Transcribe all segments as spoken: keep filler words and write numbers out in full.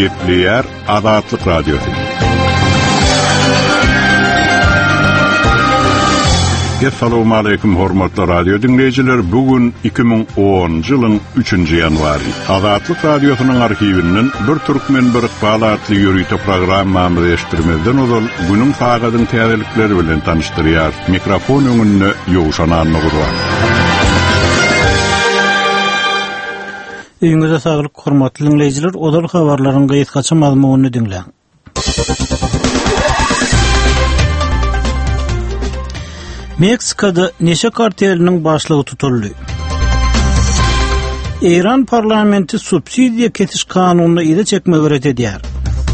Gepleyer Azatlyk Radiosu. Assalamu alaykum hormatly radio dinleyijiler. Bugün iki bin onuncu ýylyň üçünji ýanwary. Azatlyk Radiosynyň arhiwinden bir türkmen bir palatly ýürüýte programmamy eşitdirmezden ozal günüň sagadyň täzelikleri bilen tanıştyrýar. Mikrofon öňünde ýowşan anlygylar. Öňüňizde saglyk hormatly dinleyijiler, odal habarlaryň gaýtgaça mazmunyny dinleň. Meksikada neşe kartelinin başlığı tutuldu. İran parlamenti subsidiya kesiş kanununa ide çekme öret edýär.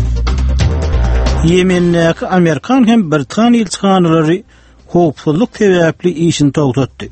Yemen'deki Amerikan hem Britaniya elçixanalary howpsuzlyk sebäpli işini toňtatdy.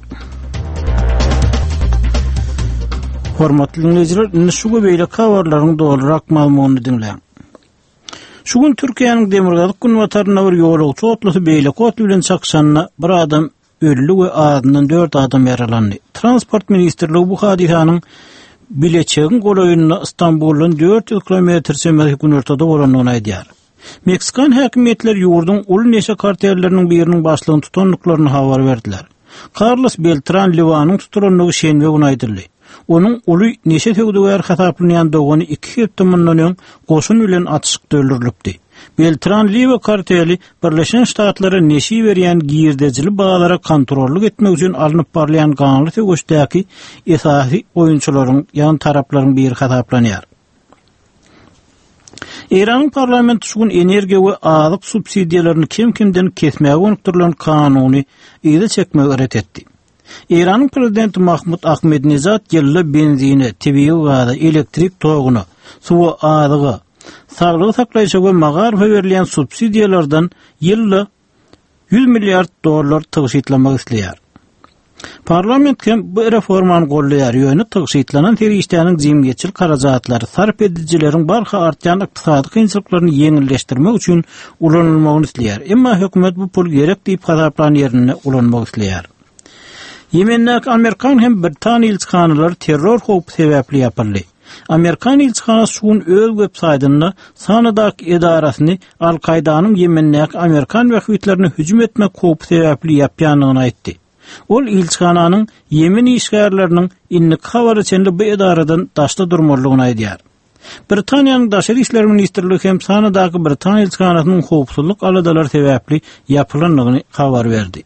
Hormatly dinleyijiler, şu beýle habarlaryň dolarak mazmunyny dinleň. Şugun Türkiýanyň demirgalyk günwataryna bir ýolagçy otlasy beýle kot bilen çakşanyna bir adam öldü we adynyň dört adam yaralandy. Transport ministrligi bu hadisanyň bileçegin golaýynyna Istanbuldan dört yüz kilometr semeri gün ortada bolanyny aýdýar. Meksikan häkimetleri ýurduň uly neşe kartelleriniň biriniň başlygyny tutanlyklaryny habar berdiler. Carlos Beltran Livanyň tutulanlygy şenbe gün aýdyldy. Onun uly neşe tögdüwer hasaplanýan dogany iki heptimden goşun bilen atışykda öldürilipdi. Beltran Liva karteli Birleşen Ştatlara neşi berýän girdejili bağlara kontrollyk etmek üçin alınıp barlayan gaňly tögüşdäki esasy oýunçylaryň ýan taraplaryň bir hasaplanýar. İran parlamenti şugun energiýa we azyk subsidiýalaryny kim-kimden kesmäge öňkdirilen kanuny ýa-da çekmäge öret etdi. İran'ın prezidenti Mahmud Ahmadinejad ýylla benzine, tebii gaza, elektrik toguny, suwa azygy, saglygy saklaýşa we magarfa berilýän subsidiýalardan ýylla yüz milliard dollar tygyşytlamak isleýär. Parlament hem bu reformany gollaýar, ýöne tygyşytlanan terişdäniň jemgyýetçilik karajatlary sarp edijileriň barha artýan ykdysady kynçylyklaryny ýeňilleşdirmek üçin ulanylmagyny isleýär. Emma hökümet bu pul gerek diýip hasaplan ýerine ulanmak isleýär. Yemen'deki Amerikan hem Britaniya elçixanalary terror howpy sebäpli ýapyldy. Amerikan elçixanasy şuň öz web-saýtyna sanadak edarasyny Al-Qaidanyň Yemen'deki Amerikan wekillerini hüjüm etmek howpy sebäpli ýapýanyny aýtdy. Ol elçixananyň Yemen işgärleriniň innik habary çenli bu edaradan daşda durmalygyny aýdýar. Britaniýanyň Daşary işler ministrligi hem sanadaky Britaniya elçixanasynyň howpsuzlyk aladalary sebäpli ýapylanyny habar berdi.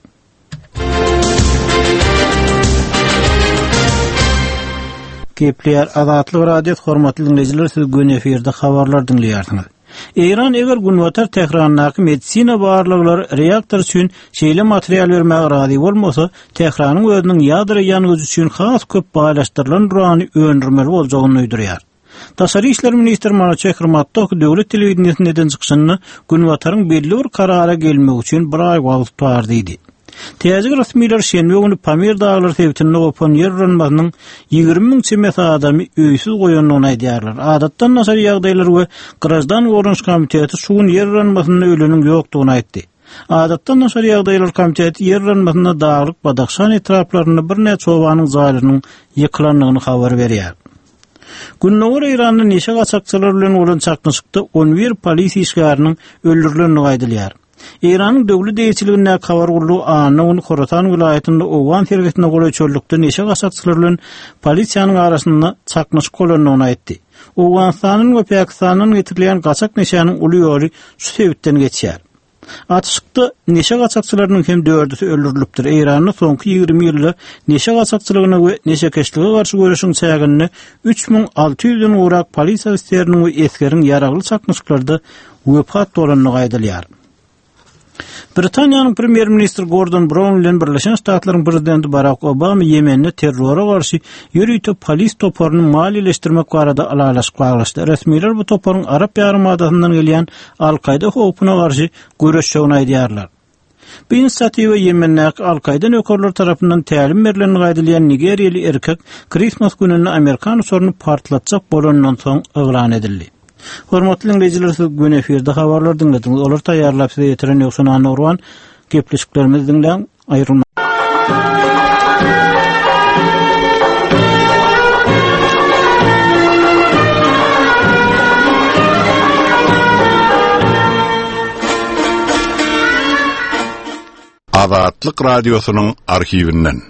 Gepleyer Azatlyk Radiosu hormatly dinleyijiler, siz gün eferde habarlar dinleýärsiňiz. İran eger günwatar Tehranyňky medisina barlyklary reaktor üçin şeýle material bermäge razy bolmasa, Tehranyň özüniň ýadro ýanygy üçin has köp baýlaşdyrylan urany öndürmeli boljagyny öýdürýär. Daşary işler ministri Manaçek Hyrmatov döwlet telewizionynyň çykyşyny günwataryň belli bir karara gelmek üçin bir aý wagt tardydy. Täze rasmiler şenbe günü Pamir dağları tebitinde opan yer uranmasynyň ýygrimi miň çemes adamy öýsüz goýanyny aýdýarlar. Adatdan nasar ýagdaýlar we Grazdan Gorunç komiteti şuň yer uranmasyny öleniň ýokdugyny aýtdy. Adatdan nasar ýagdaýlar komiteti yer uranmasyna daglyk Badaxşan etraplaryny bir neçe obanyň zaýrynyň ýykylanlygyny habar berýär. Günnäwir İranyň neşe gaçakçylary bilen bolan çaknyşykda on bir polis işgäriniň öldürilenini aýdylýar. İran'ın döwlet deýçiligine habar gurulu anyny Horatan vilayetinde Owan serwisine goýy çöllükde neşe gaçakçylary bilen polisiýanyň arasynda çaknyşyk bolanyny aýtdy. Owganstanyň we Pakistanyň getirilýän gaçak neşäniň uly ýoly şu sebäpden geçýär. Atışykda neşe gaçakçylarynyň hem dördüsi öldürilipdir. İran'yň soňky ýygrimi ýylda neşe gaçakçylygyna we neşekeşlige garşy görüşiň çägini üç bin alty ýüzden urak polisiýa isleriniň we eskeriň ýaragly çaknyşyklarda wefat bolanyny aýdylýar. Britaniýanyň premier ministri Gordon Brown bilen Birleşen Ştatlaryň prezidenti Barack Obama Yemen'de terrora garşy ýürüýte polis toparyny maliýeleşdirmek barada alalaşyk baglaşdy. Resmiler bu toparyň Arap ýarymadasynyň gelýän Al-Qaida howpuna garşy görüşýäni aýdýarlar. Bu inisiatiwa Yemen'deki Al-Qaida nökerleri tarapyndan tälim berilen gaýdylýan Nigeriýaly erkek Christmas gününi Amerikan usulyny partlatjak bolandan soň yglan edildi. Hormatly dinleyijiler, siz gün eferde habarlar dinlediňiz. Olar taýýarlap size ýetiren ýoksa Nurwan gepleşiklerimiz dinleň. Aýrylma. Azatlyk radiosynyň arhiwinden.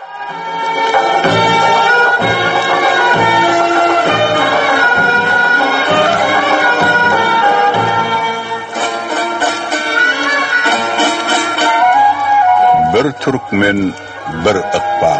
Bir türkmen, bir ıkbal.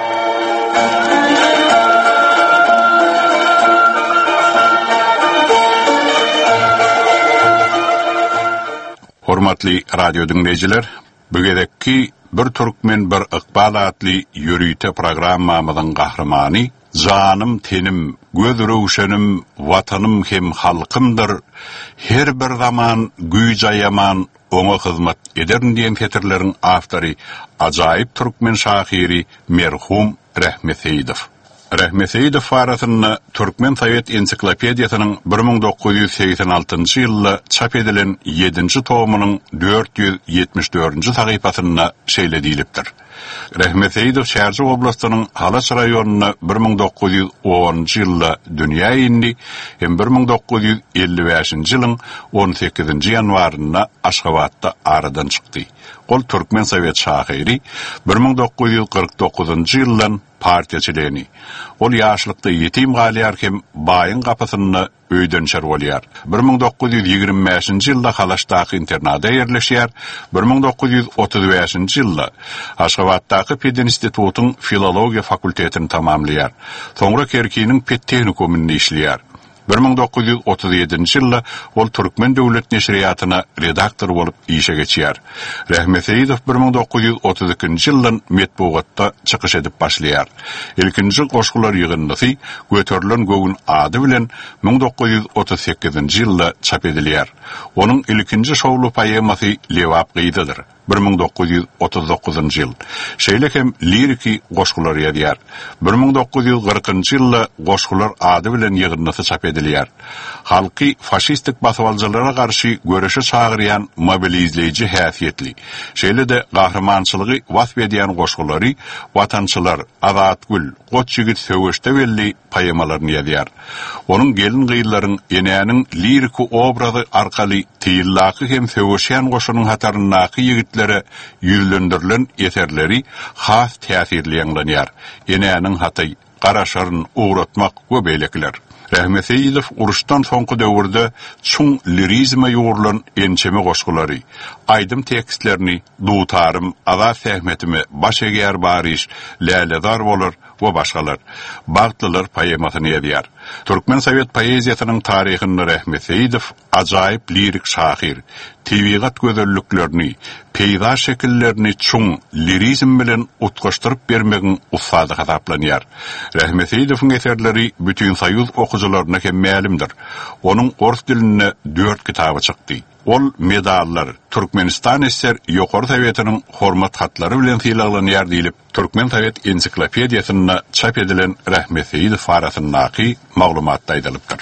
Hormatly radio dinleyijiler, bugedekki bir türkmen, bir ıkbal adly ýörüýte programmamyzyň gahrymany, janym, tenim, göz röwşenim, watanım hem halkymdyr. Her bir zaman güýjaýaman oňa hyzmat ederin diýen fetirleriň awtory, ajaýyp türkmen şahyry merhum Rahmet Seýidow. Rahmet Seýidow farasyny Türkmen Sovet ensiklopediýasynyň bir ming dokuz ýüz seksen altynjy ýylda çap edilen ýedinji tomynyň dört ýüz ýetmiş dördünji sahypasynda şeýledilipdir. Rahmet Seýidow Şärji oblastynyň Halaç raýonuna bir ming dokuz ýüz onunjy ýylda dünýä indi, hem bir ming dokuz ýüz elli beşinji ýylyň on sekizinji ýanwaryna Aşgabatda aradan çykdy. Ol Türkmen Sovet şahyry bir ming dokuz ýüz kırk dokuzunjy ýyldan partiýaçylygny. Ol ýaşlykda ýetim galýar hem baýyň gapysyny öýden şer bolýar. bir ming dokuz ýüz ýigirme beşinji ýylda Halaşdaky internada ýerleşýär. bir ming dokuz ýüz otuz beşinji ýylda Aşgabatdaky Peden institutynyň filologiýa fakultetini tamamlaýar. Soňra Kerkiniň Pet tehnikumynda işleýär. bir ming dokuz ýüz otuz ýedinji ýylda ol Türkmen döwlet neşriýatyna redaktor bolup işe geçýär. Rahmet Seýidow bir ming dokuz ýüz otuz ikinji ýyldan metbuatda çykyş edip başlaýar. Ilkinji goşgular ýygyndysy Göterilen göwün ady bilen ming dokuz ýüz otuz sekizinji ýylda çap edilýär. Onuň ilkinji şowlu poemasy Lewap gyýdydyr. bir ming dokuz ýüz otuz dokuzunjy ýyl. Şeýle hem liriki goşgular ýazýar. bir ming dokuz ýüz kırkynjy ýylda goşgular ady bilen ýygyndysy çap edilýär. Halky faşistik basawaljalara garşy görüşe çagyrýan mobilizleýiji häsiýetli. Şeýle de gahrymançylygy wasf edýän goşgulary watançylar Azatgül, Goçjigit söwüşde belli poemalaryny ýazýar. Onuň gelin gyýlaryň enäniň liriki obrazy arkaly tyýyllaky hem söwüşýän goşunyň hataryndaky ýigitlere ýüzlendirilen eserleri has täsirli ýanglanýar. Enäniň haty garaşaryn uğratmak we beýlekler. Rahmet Seýidow uruşdan soňky döwürde çuň lirizma ýurulan ençeme goşgulary, aýdym tekstlerini, dutarym, azat sähmetimi, baş eger bariş, läledar bolar we başgalar. Bagtlylar poemasyny ýazýar. Türkmen Sovet poeziýasynyň taryhynda Rahmet Seýidow ajaýyp lirik şahyr, tebigat gözelliklerini, peýda şekillerini çuň lirizm bilen utgaşdyryp bermegiň ustady hasaplanýar. Rahmet Seýidowyň eserleri bütün Soýuz okuwçylaryna hem mälimdir. Onuň ors diline dört kitaby çykdy. Ol medallar Türkmenistan eser Ýokary Sowetining hormat hatlary bilen syýlanýar diýilip Türkmen Sovet ensiklopediýasyna çap edilen Rahmet Seýidow farasynyňky maglumatda aýdylypdyr.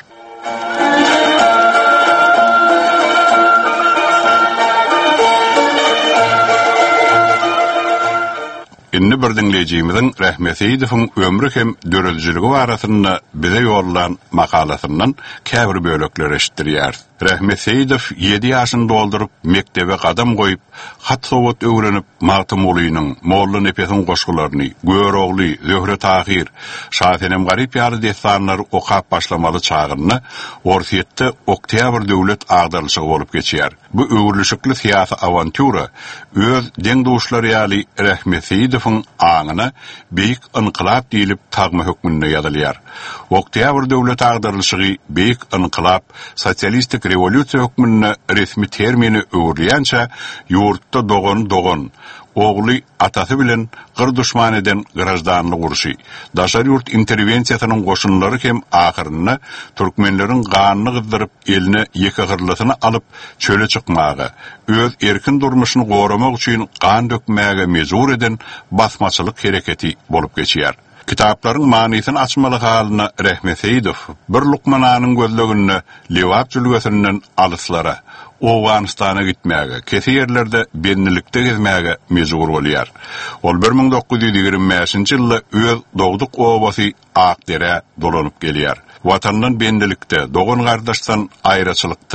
Inni bir dinleýijimiziň Rahmet Seýidowyň ömrü hem dörelçiligi barasynda bize ýollanan makalasyndan käbir bölekler eşitdirýär. Rahmet Seýidow ýedi ýaşyny doldurup mektebe gadam goýup, hat sowat öwrenip Matym Ulynyň, Molla Nepesiň goşgularyny, Görogly, Zöhre Tahir, Şahenem Garip ýaly destanlary okap başlamaly çagyny Orsiýetde Oktyabr döwlet agdarlyşygy bolup geçýär. Bu öwrülüşikli siýasy awantura öz deňdoşlary ýaly Rahmet Seýidowyň aňyna beýik inkılap diýilip tagma hökmünde ýazylýar. Oktyabr döwlet agdarlyşygy beýik inkılap, sosialistik revolýusiýa hökmünde resmi termini öwrülýänçä ýurtda dogon dogon ogly atasy bilen gyr düşman eden grajdanlyk uruşy. Daşar ýurt interwensiýasynyň goşunlary hem ahyrynda türkmenleriň ganyny gyddyryp eline ýeke gyrlasyny alyp çöle çykmagy, öz erkin durmuşyny goramak üçin gan dökmäge mejbur eden basmaçylyk hereketi bolup geçýär. Kitaplaryň manysyny açmaly halyna Rahmet Seýidow bir lukman anyň gözleginde Lewap jülgesinden alyslara, Owganystana gitmäge, kesi ýerlerde bennilikde gezmäge mejbur bolýar. Ol bir ming dokuz ýüz ýigirme beşinji ýylda öz dogduk obasy Akdere dolanyp gelýär. Watandan bennilikde, dogon gardaşdan aýraçylykda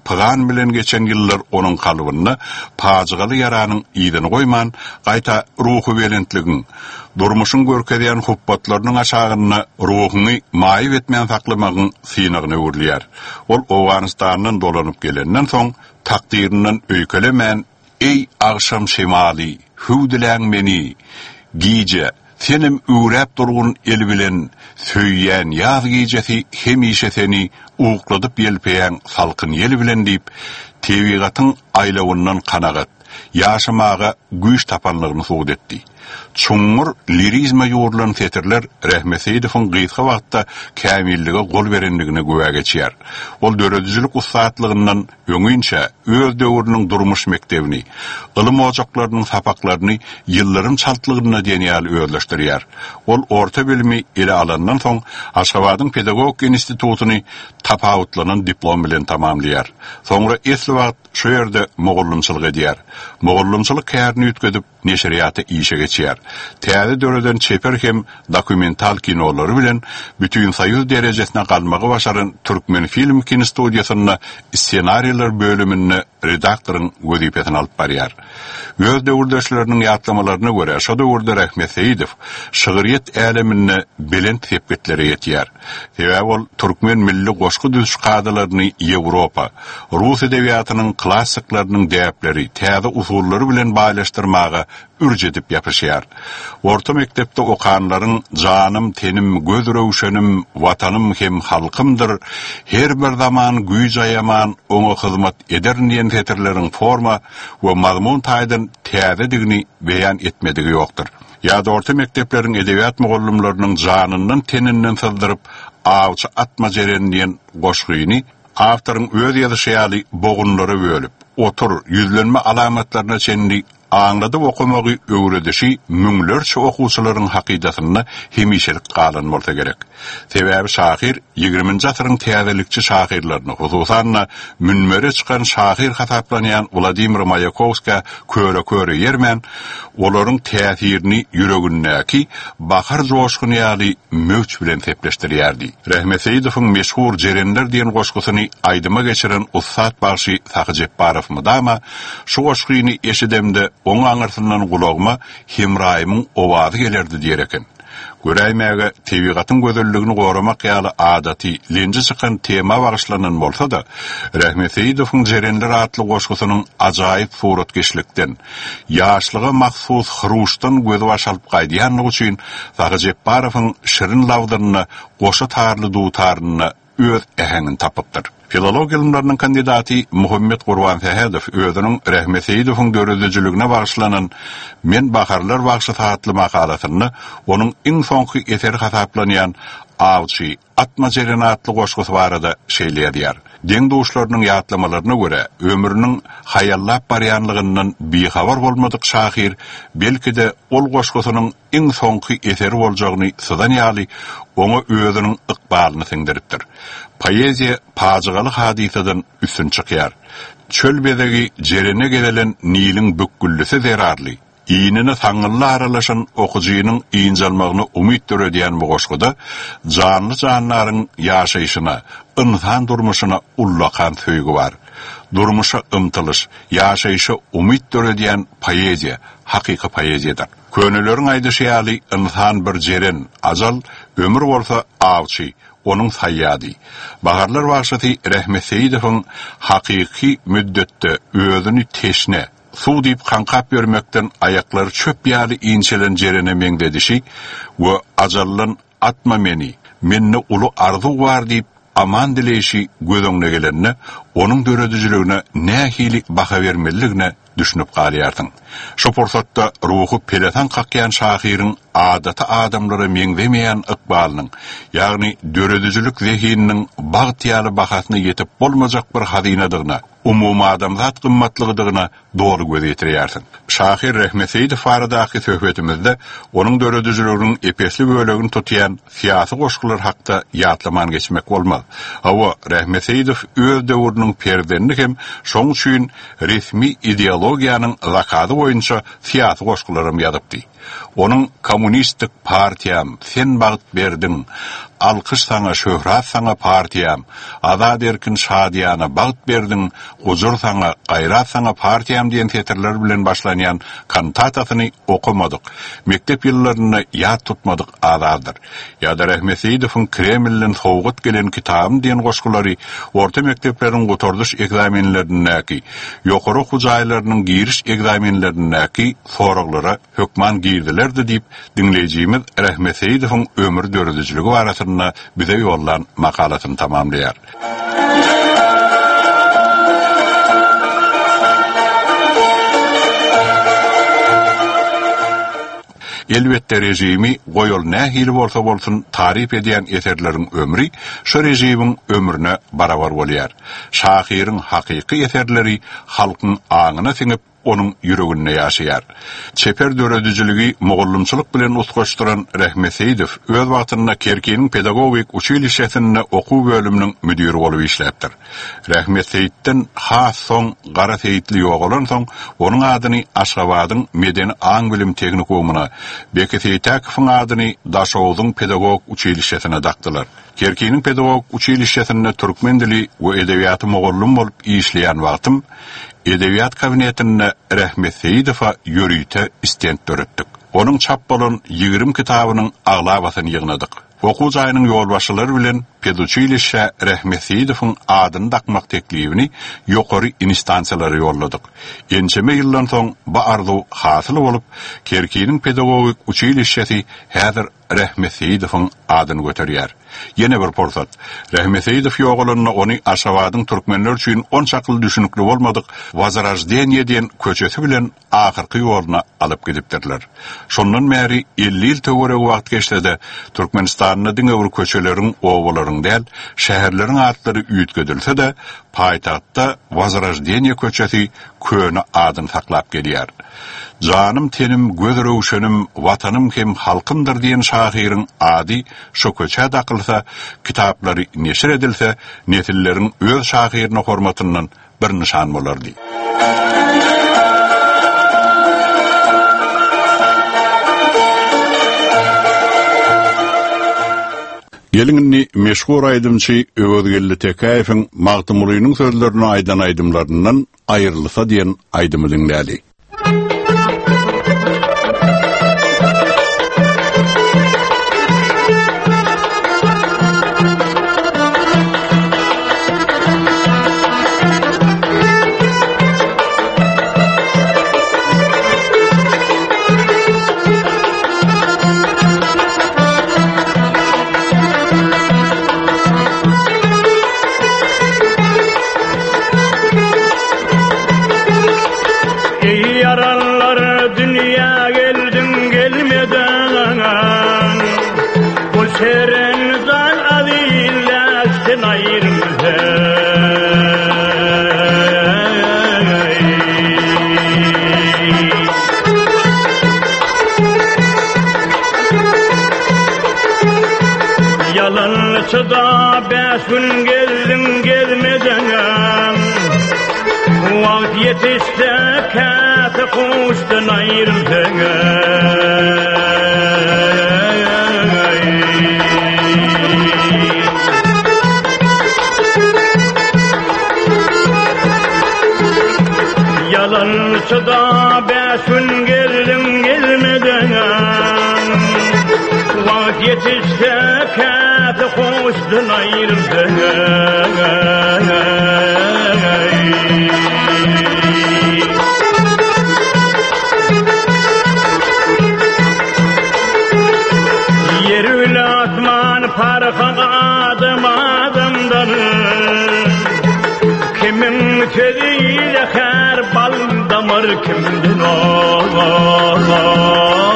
pıgan bilen geçen yıllar onun kalıbını pajygaly yaranın iyidini koyman, gaýta ruhu belentligin, durmuşun görkezýän hupbatlarynyň aşagyna ruhuny maýyp etmän saklamagyň synagyny öwürlýär. Ol Awganistanyň dolanyp gelenden soň takdirinden öýkelemän, ey agşam şemali, hüwdiläň meni, giýje, senim üwräp durgun el bilen söýýän ýaz giýjesi hemişe seni ukladyp ýelpeýän salkyn ýel bilen diýip, tebigatyň aýlawyndan kanagat, ýaşamaga güýç tapanlygyny suwd etdi. Çuňmur lirizma ýurlan setirler Rahmetseýidowyň gysga wagtda kämillige gol berenligine göwä geçýär. Ol döredüjilik ustatlygyndan öňünçe öz döwrüniň durmuş mektebini, ılym ojaklarynyň sapaklaryny ýyllarym çaltlygyna denýäl özleşdirýär. Ol orta bilimi ile alandan soň Aşgabatyň pedagogik institutuny tapawutlanan diplom bilen tamamlaýar. Soňra esli wagt şu ýerde mogullumçylyk edýär. Mogullumçylyk kärini ütküdip neşriýaty işe geçýär. Täze döreden çeper hem dokumental kinolary bilen bütün Soýuz derejesine galmagy başaran Türkmen film kinostudiyasynda ssenariýler bölüminde redaktoryň wezipesini alyp barýar. Öz döwürdeşleriniň ýatlamalarına görä, şo döwürde Rahmetseýidow şygyryýet älemine belent tepkitlere ýetýär. Sebäbi ol Türkmen milli goşky düzüş gadalaryny Ýewropa, Rus edebiýatynyň klassiklarynyň däpleri, täze usullary bilen baýlaşdyrmaga ürjedip ýapyşýar. Orta mektepde okanlaryň janym, tenim, göz röwşenim, watanım hem halkymdyr, her bir zaman güýç aýaman, oňa hyzmat eder diýen fetirleriň forma we mazmun taýdan täzedigini beýan etmedigi ýokdur. Ýa-da orta mektepleriň edebiýat mugallimläriniň janyndan, teninden sızdyryp awçy atma jeren diýen goşgyny awtoryň öz ýazyşy bogunlary bölüp, otur, ýüzlenme alamatlaryna çenli aňladyp okumagy öwredişi müňlerçe okuwçylaryň hakydatyny hemişelik galan bolsa gerek. Sebäbi şahyr ýygrimiňji asyryň täzelikçi şahyrlaryny, hususan münmere çykan şahyr hasaplanýan Vladimir Mayakovska köre-köre ýermän, olaryň täsirini ýüregindäki bahar joşgyny ýaly möç bilen sepleşdirýärdi. Rahmetseýidowyň meşhur Jerenler diýen goşgusyny aýdyma geçiren Ussat Bagşy Sahyjepbarow mydama, şu goşgyny eşidemde oň aňyrsyndan gulagma Hemraýymyň owazy gelerdi diýereken. Göräýmäge tebigatyň gözelligini goramak ýaly adaty lenji çykan tema bagyşlanan bolsa da, Rahmetseýidowyň Jerenler atly goşgusynyň ajaýyp suratkeşlikden, ýaşlyga mahsus huruşdan gözi başalyp gaýdýanlygy üçin Sahyjepbarowyň şirin lawlaryna, goşa tarly duwtaryna öz ähengini tapypdyr. Filologiýa ilmläriniň kandidaty Muhammed Gurban Fehedow özüniň Rahmetseýidowyň döredüjiligine bagyşlanan Men baharlar bagşy saatly makalasyny onuň iň soňky eseri hasaplanýan Awçy atma jeren atly goşgusy barada şeýleýär. Deň duşlarynyň ýatlamalaryna görä, ömrüniň hayallap barýanlygyndan bihabar bolmadyk şahyr belki de ol goşgusynyň iň soňky eseri boljagyny sydan ýaly oňa özüniň ykbalyny siňdiripdir. Poeziýa pajygaly hadisadan üstün çykýar. Çöl bedegi jerene gelelen Nilin bükgüllüsi zerarly. İğnini saňylla aralaşan okujiýynyň iňjalmagyny umyt döredýän bu goşguda janly janlaryň ýaşaýyşyna, insan durmuşyna ullakan söýgü bar. Durmuşa ymtylyş, ýaşaýyşy umyt döredýän poeziýa, hakyky poeziýadyr. Könülerin aýdyşy ýaly insan bir jeren, ajal, ömür bolsa awçy, onuň saýýady. Baharlar bagşy Rahmetseýidowyň hakyky müddetde özüni teşne, suw diýip kankap bermekden aýaklary çöp ýaly inçelen jerene meňdedişi we ajallan atma meni, menne ulu arzu bar diýip aman dileýişi gözüňe gelenne, onuň döredüjiligine nähili baha bermeligine düşünüp galýardyň. Şo pursatda ruhu pelatan kakýan şahyryň adaty adamlara meňdemeýän ykbalynyň, ýagny döredüjilik zehininiň bagtýaly bahasyny ýetip bolmajak bir hazinadygyna, umumy adamzat gymmatlygydygyna dogry göz ýetirýärsiň. Şahyr Rahmetseýidow baradaky söhbetimizde onuň döredüjiliginiň epesli bölegini tutýan syýasy goşgular hakda ýatlaman geçmek bolmaz. Hawa Rahmetseýidow öz döwrüniň perdenini hem şoň üçin resmi ideologiýanyň zakaty boýunça syýasy goşgularym ýazypdy. Onun kommunistik partiyam, sen bağıt berdin, alkış sana, şöhrat sana partiyam, azad erkin şadiyana bağıt berdin, huzur sana, gayrat sana partiyam diyen tetirler bilen başlanayan kantatasını okumadık. Mektep yıllarını yad tutmadık azadır. Ya da Rahmet Seyidov'un Kreml'in soğut gelen kitabım diyen koşkuları orta mekteplerin kotorduş egzamenlerindeki, yokoru huzaylarının giriş egzamenlerindeki soruqlara hükman girdilerdi deyip dinleyicimiz Rahmet Seyidov'un ömür dördücülüğü arasında bize yollan makalatını tamamlayar. Elbette rejimi goyol nähili bolsa bolsun tarif ediyen eserlerin ömrü şu rejimin ömrüne barabar bolýar. Şahirin hakiki eserleri halkın ağına singip onun yüreğine yaşayar. Çeper döredücülüğü mogollumçuluk bilen utkoşturan Rahmet Seyidov öz wagtynda Kerki'nin pedagogik uçilişesinde oku bölümünün müdiri bolup işlepdir. Rahmet Seyit'ten has soň Gara Seyitli ýogalan soň onun adyny Aşgabatyň Medeni Aň bilim teknikumuna, Beki Seyitakowyň adyny Daşowyň pedagog uçilişesine dakdylar. Kerki'nin pedagog uçilişesinde türkmen dili we edebiýaty mogollum bolup işleýän wagtym Edebiyat kabinetinde Rahmet Seyidov'a yürüyte istent döretdik. Onun çap bolan ýygrimi kitabynyň aglabasyny ýygnadyk. Oku jaýynyň ýolbaşçylary bilen peduçilişe Rahmet Seyidov'un adyny dakmak teklibini ýokary instansiýalary ýolladyk. Ençeme ýyldan soň bu arzu hasyl bolup, Kerki'nin pedagogik uçilişesi häzir Rahmet Seyidov'un adyny göterýär. Yine bir porsat. Rahmet Seyidov ýogalyny ony Aşgabatyň türkmenler üçin on çakıl düşünükli bolmadyk Возрождение diýen köçesi bilen ahyrky ýoluna alyp gidipdirler. Şondan bäri elli ýyl töwerek wagt geçdi. Türkmenistanyň diňe bir köçeleriň, owalaryň däl, şäherleriň atlary üýtgedilse de, paýtagtda Возрождение köçesi köni adyny saklap gelýär. Canım tenim, göz röwşenim, watanım hem halkımdır diyen şahirin adi şu köçe dakılsa, kitaplary neşir edilse, netillerin öz şahirine hormatından bir nişan bolardy. Gelingni meşhur aydımçı Öwedgelli Tekaýewiň Magtymlynyň sözlerini aydan aydımlarından ayrılsa diyen aydymy dinläli. Yalançıda beş gün geldim gelmeden, vakt yetişte kâte kuştun ayrıldın. Yalançıda beş gün geldim gelmeden, vakt yetişte kâte kuştun ayrıldın. Yer öyle atman parka adım adımdan, kimin tediyle her bal damar kimdin oğlan.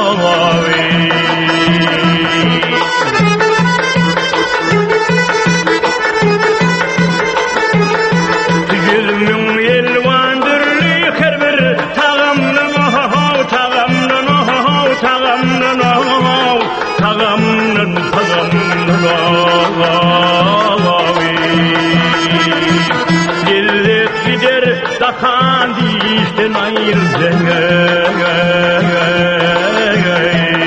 Dillet gider dakan dişten ayrıldın.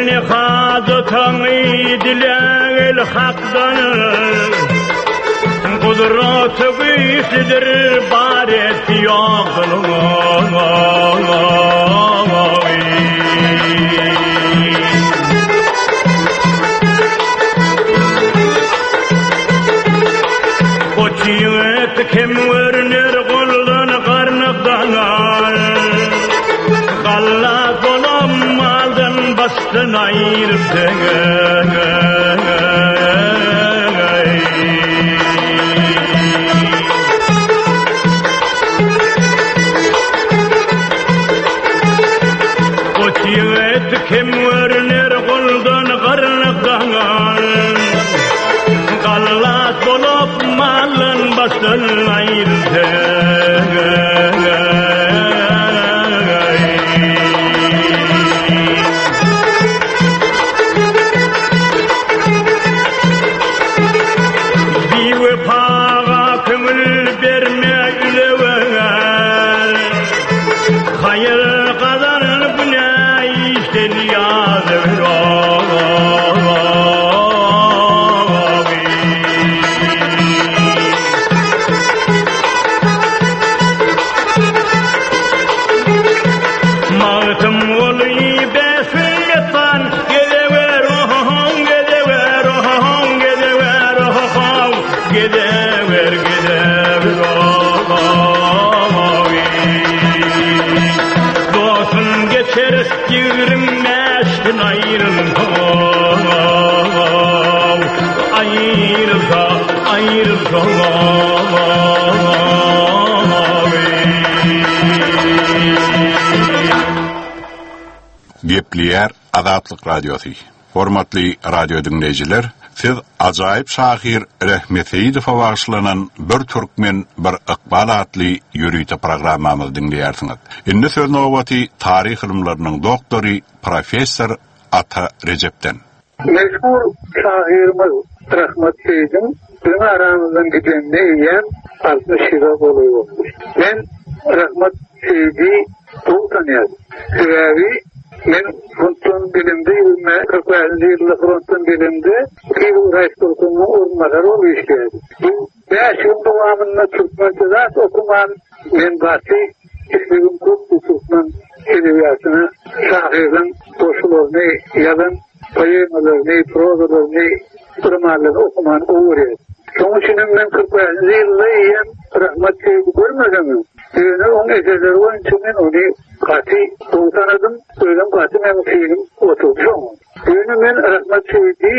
Seni hadıtanı dileğil haktan Kudratı güçlüdür bareti yokluğun Koçiyet kim vörünür kulun karnıktan Kallat olam maldan bastın ayırıp Koçiyet kim vörünür kulun karnıktan Kallat olam maldan bastın ayırıp Gepleyer Azatlyk Radiosu. Hormatly radio dinleyijiler, siz ajaýyp şahyr Rahmet Seýidowa bagyşlanan bir türkmen bir ykbal atly ýürüýte programmamy dinleýärsiňiz. Indi söz nowbaty taryh ilimleriniň doktory professor Ata Recepden. Meşhur şahyrymy Rahmet Seýidow bizim aramyzdan gidende ýen altmış ýyl bolýar. Men Rahmet Seýidowy çok tanýarym. Sebebi men frontun bilimde ýürme kırk beşinji ýylda frontun bilimde Kiýew Raýsturkumyň ornagary bolup işledim. Bu beş ýyl dowamında türkmençe zat okuman men baty islegim köp türkmen edebiýatyny şahyryň goşularyny ýa-da poemalaryny, prozalaryny, romanlaryny okuman öwrendim. Şoň üçin men kırk beşinji ýylda ýen Rahmet Seýidowy görmedim. Ýöne oň eserleri boýunça men ony gaty tanıdım. Öýlen gaty men film oturdum. Ýöne men Rahmet Seýidowy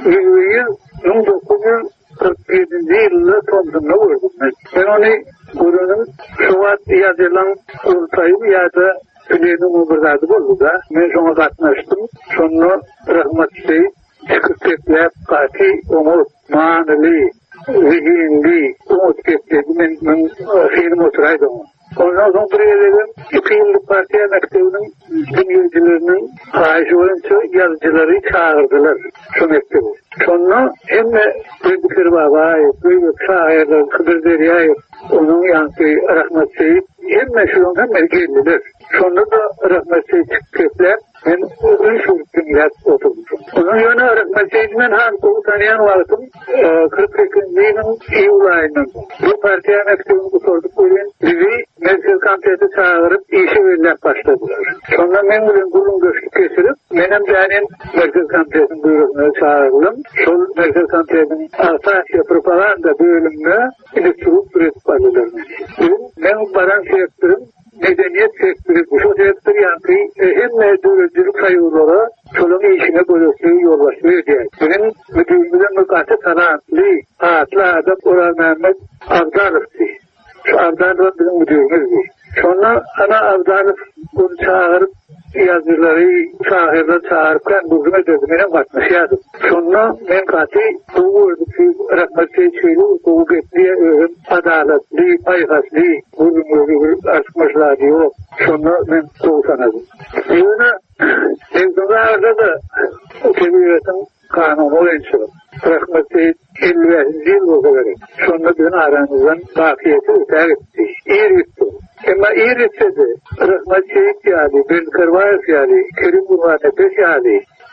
bin dokuz yüz kırk ýedinji ýylda Tomsonda gördüm. Men ony göründüm. Şowat ýazylan urtaýym ýa-da Tülenin obrazı boldu da, men şoňa gatnaşdym. Şonu Rahmet Seýidowy çıkıp gaty umut, manyly, zihinli, umut ketdi. Men men film oturaýdym. Ondan soň bir ýerden iki ýyllyk partiýa mekdebiniň dinleýijileriniň haýyşy boýunça ýazgylary çağırdylar. Şu mekdebi. Şonu hemme Bekir Babaýew, Büyük şahyrlar Kydyr Derýaýew, onuň ýanky Rahmet Seýidow hemme şoňa mergeldiler. Şonu da Rahmet Seýidow çıkıp men üç dinlep oturdum. Onuň ýöne Rahmet Seýidow men hem tanıyan wagtym kırk sekizinji ýylyň iýul aýynda. Bu partiýa mekdebini gutordup gören bizi Merkez Komiteti çağırıp işe verilip başladılar. Sonra men bilen gurulum görüşüp geçirip menem janym Merkez Komitetiň buyruguna çağırıldım. Şol Merkez Komitetiň Asasya propaganda bölümüne elektronik üretip aldılar. Men baran sebeplerim medeniyet sektörü, bu sektör yankı hem dövletilik sayıları şolun işine bölüsü yollaşıyor diye. Benim müdürümüzün mükatı talantlı, atlı adam Orhan Mehmet Avdalov'di. Şu Avdalov bizim müdürümüzdü. Sonra ana Avdalov bunu çağırıp yazıları şahırda çağırırken bugüne dedim, benim katmışıyordum. Sonra ben katı bu vurdu ki Rahmet Seýidowy bu getliye öğün adaletli, paýhasly, bugün açmışlar diyor. Sonra ben bu sanadım. Yine evdonlarda da Cumhuriyetin kanunu boýunça Rahmet Seýidow elli beşinji ýyl bolsa gerek. Şonda bizim aramyzdan bakiyeti öter etdi. İýer etdi. Emma iyi etsedi, Rahmet Seýidow ýaly, Ben Kervayew ýaly, Kerim Gurbanew ýaly,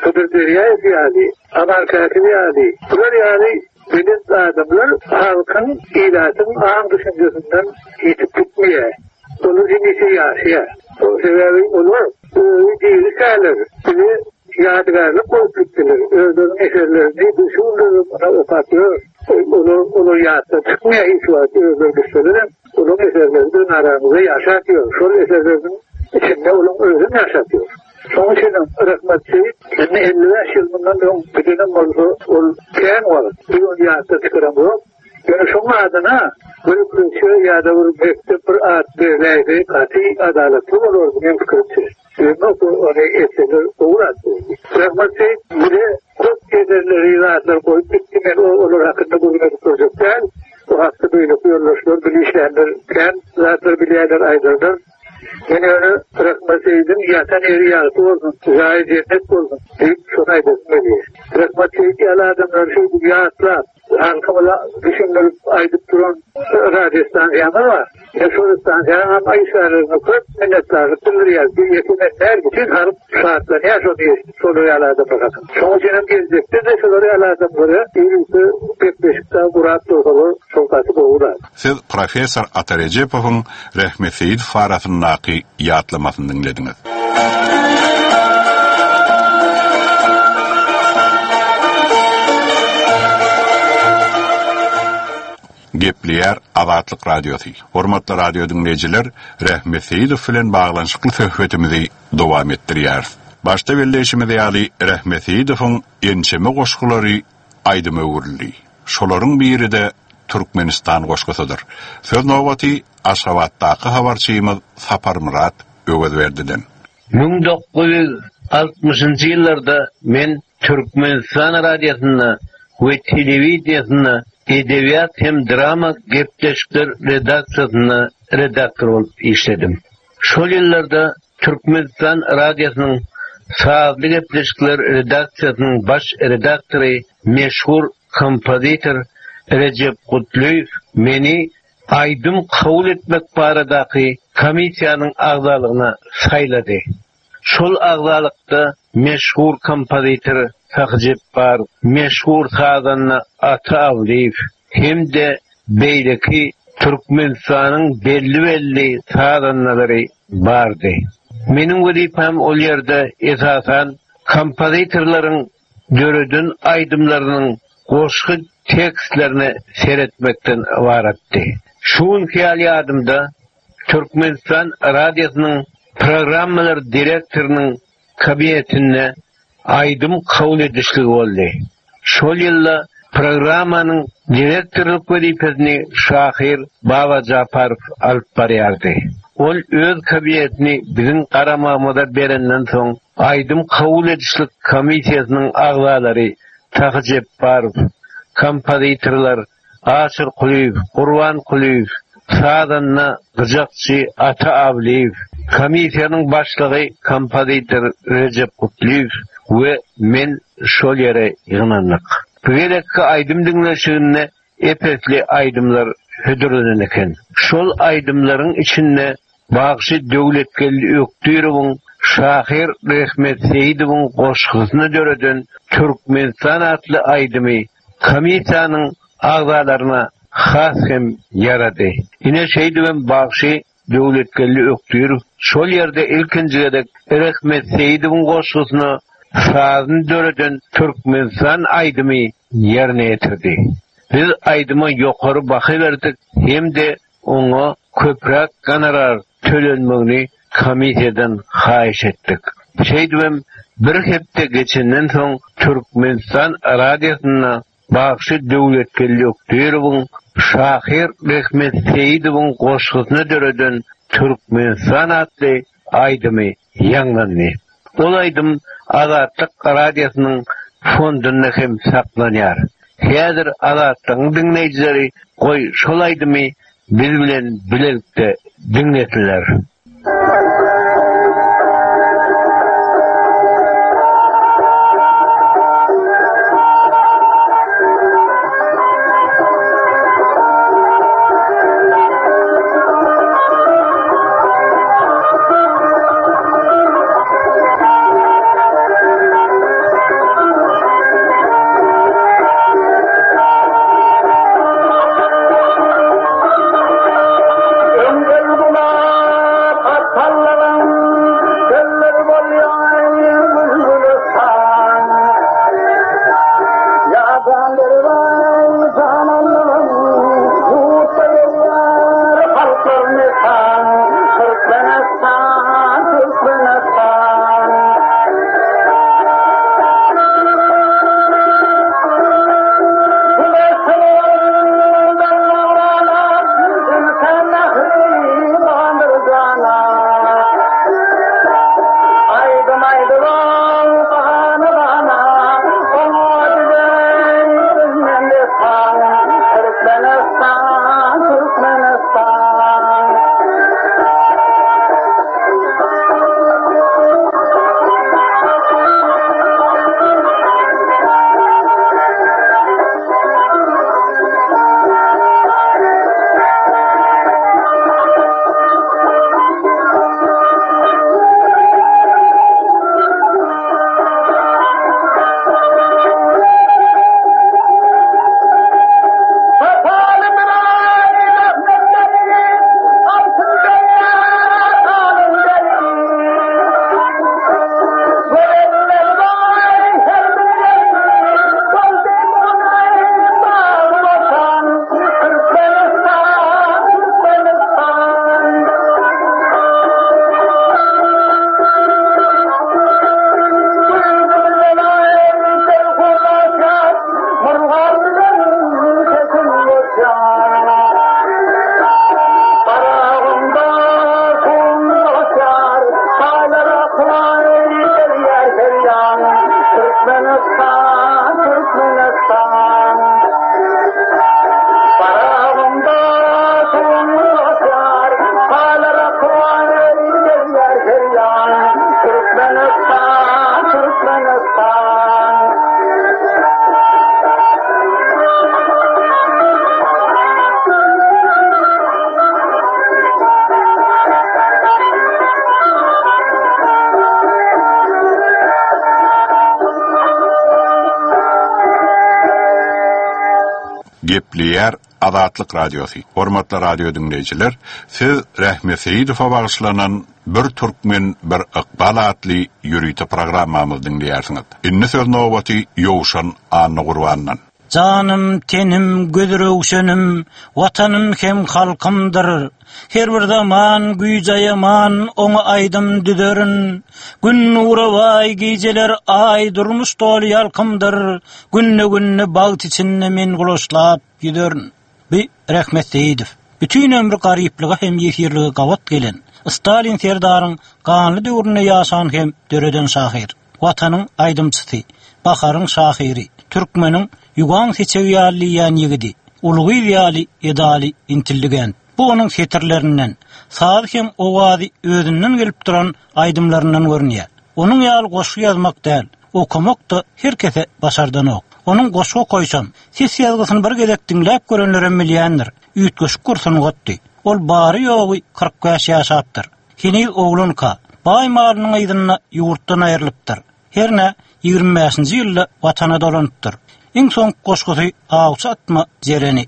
Kıdır Derya ziyadi, Amerika'yı ziyadi. Bunlar yani bilinç adamlar halkın ilatın ağın düşüncesinden yitip gitmeye. Onu dinlisi yaşaya. O sebebi onu diri kalır. Bizi yadigarlık koyup gittiler. Öldürün eserlerini düşündürüp ona opatıyor. Onu, onu yadda çıkmaya hiç vakti öldürmüştürün. Onun eserlerini aramıza yaşatıyor. Şol eserlerinin içinde onun özünü yaşatıyor. Son için Rahmet Seyit, kendi elli beş yılından bir bütünün oldu, ol keyen var. Bir onu yadda çıkaramıyor. Yani şunun adına bir kırıkçı ya da bir bekte bir ad birleydi, kati adaletli olur benim kırıkçı. Ama onu eserler uğradı. Rahmet Seyit, bir de çok ederleri rahatlar koyup bittiğinde o olur hakkında bulunmak projekler. O hakkı böyle yollaşıyor, bilişlerken, zaten bilirler aydırlar. Yani öyle Rahmet Seyit'in yatan eri yağıtı olsun, zahir cennet olsun deyip şuna edilmeliyiz. Rahmet Seyit'i ala adamlar şu yağıtlar, halkımla düşünülüp aydıp duran radyo stansiyanlar var. Ya şu stansiyanın ama işarlarını koyup minnettarlık bildiriyor. Bir yetimler bütün harp saatlerini yaşanıyor. Soruyu ala adam bırakın. Son için gelecekte de soruyu ala adamları iyisi pek beşikta Murat Doğulu sokatı boğular. Siz Profesör Ata Recepov'un Rahmet Seyit Faras'ın naki yatlamasını dinlediniz. Gepliyer Azatlyk Radiosu. Hormatly radio dinleyijiler, Rahmet Seyitov bilen baglanşykly söhbetimizi dowam etdirýär. Başda belleşimizde ýaly Rahmet Seyitov'un ençeme goşgulary aýdym öwürli. Şolaryň biri de Türkmenistan goşgusydyr. Söz nowbaty Aşgabatdaky habarçymyz Sapar Murat öwedberdilen. bin dokuz yüz altmışynjy ýyllarda men Türkmenistan radiosyna we telewiziýasyna edebiyat hem drama gepleşikler redaksiyasyna redaktor bolup işledim. Şol ýyllarda Türkmenistan radiosynyň Sazly gepleşikler redaksiyasynyň baş redaktory meşhur kompozitor Recep Kutluyev meni aýdym kabul etmek baradaky komissiýanyň agzalygyna saýlady. Şol agzalykda meşhur kompozitor Sakjep bar, meşhur sazanna Ata Avliyev, hem de beýleki Türkmenistanyň belli belli sazanlary bardy. Meniň wezipam ol ýerde esasan kompozitorlaryň döredin aýdymlarynyň goşgy tekstlerini seretmekten ibaratdy. Şuň hyal ýadymda Türkmenistan radiosynyň programmalar direktorynyň kabinetine aýdym kabul edişligi boldy. Şol ýylda programmanyň direktorlyk wezipesini Şahir Baba Japarow alyp barýardy. Ol öz kabinetini biziň garamagymyza berenden soň aýdym kabul edişlik komissiýasynyň agzalary Tahjep Barow, kompozitorlar Aşyr Kuliyev, Gurban Kuliyev, Sadanna Gyjakçy Ata Avliyev, komissiýanyň başlygy kompozitor Recep Kutluyev we men şol ýere ýygnanak. Beýleki aýdym dinleşigine epetli aýdymlar hödürlenen eken. Şol aýdymlaryň içinde bagşy döwletgelli ökdürewiň Şahir Rahmet Seyidowyň goşgysyny döreden Türkmenistan atly aýdymy komissiýanyň agzalaryna has hem ýarady. Ine şeýdibem bagşy döwletgelli ökdürew şol ýerde ilkinjigedek Rahmet Seyidowyň goşgysyny sazny döreden Türkmenistan aýdymy ýerine ýetirdi. Biz aýdyma ýokary bahy berdik hem de oňa köprek gonorar tölenmegini komissiýadan haýyş etdik. Şeýdibem bir hepde geçenden soň Türkmenistan radiosyna bagşy döwletgelli ökdürewiň Şahir Rahmet Seyidowyň goşgysyny döreden Türkmenistan atly aýdymy ýanglandy. Ol aýdym Azatlyk radiosynyň fondunda hem saklanýar. Häzir Azatlyk dinleýijileri goý şol aýdymy biz bilen bilelikde dinletilär. Türkmenistan. Paramda sunlar, halara kuanır gözler feryan. Türkmenistan, Türkmenistan. Gepleyer Azatlyk Radiosu. Hormatly radio dinleyijiler, siz Rahmet Seyidowa bagyşlanan bir türkmen bir ykbal atly ýürüýte programmamyzy dinleýärsiňiz. Inni söz nowbaty Ýowşan Anna Gurbandan. Canım, tenim, gözröwşenim, watanım hem halkymdyr. Her bir zaman güýjaýaman, oňa aýdym düderin. Gün nura way geceler ay durmuş dol ýalkymdyr. Günne günne bagyt içinde men gulaşlap ýüderin. Bir Rahmet Seyidow. Bütün ömrü garyplyga hem ýehirlige gawat gelen. Stalin serdaryň ganly döwrüne ýaşan hem döreden şahyr. Watanyň aýdymçysy, baharyň şahyry, türkmeniň ýugan seçeýärli ýan ýigidi, ulgy ýaly, edali, intilligen. Bu onuň setirlerinden, sady hem owazy özünden gelip duran aýdymlaryndan görnýär. Onuň ýaly goşgy ýazmak däl, okumak da her kese başardan ok. Onuň goşgy koýsam, ses ýazgysyny bir gezek dinläp görenlere milýändir. Üýtgeş kursuny gotdy. Ol bary ýogy kırk beş ýaşapdyr. Hini oglunka, baý malynyň ýygyna ýurtdan aýrylypdyr. Herne ýygrimi beşinji ýylda watana dolanypdyr. Iň soň goşgusy Awçy atma jereni.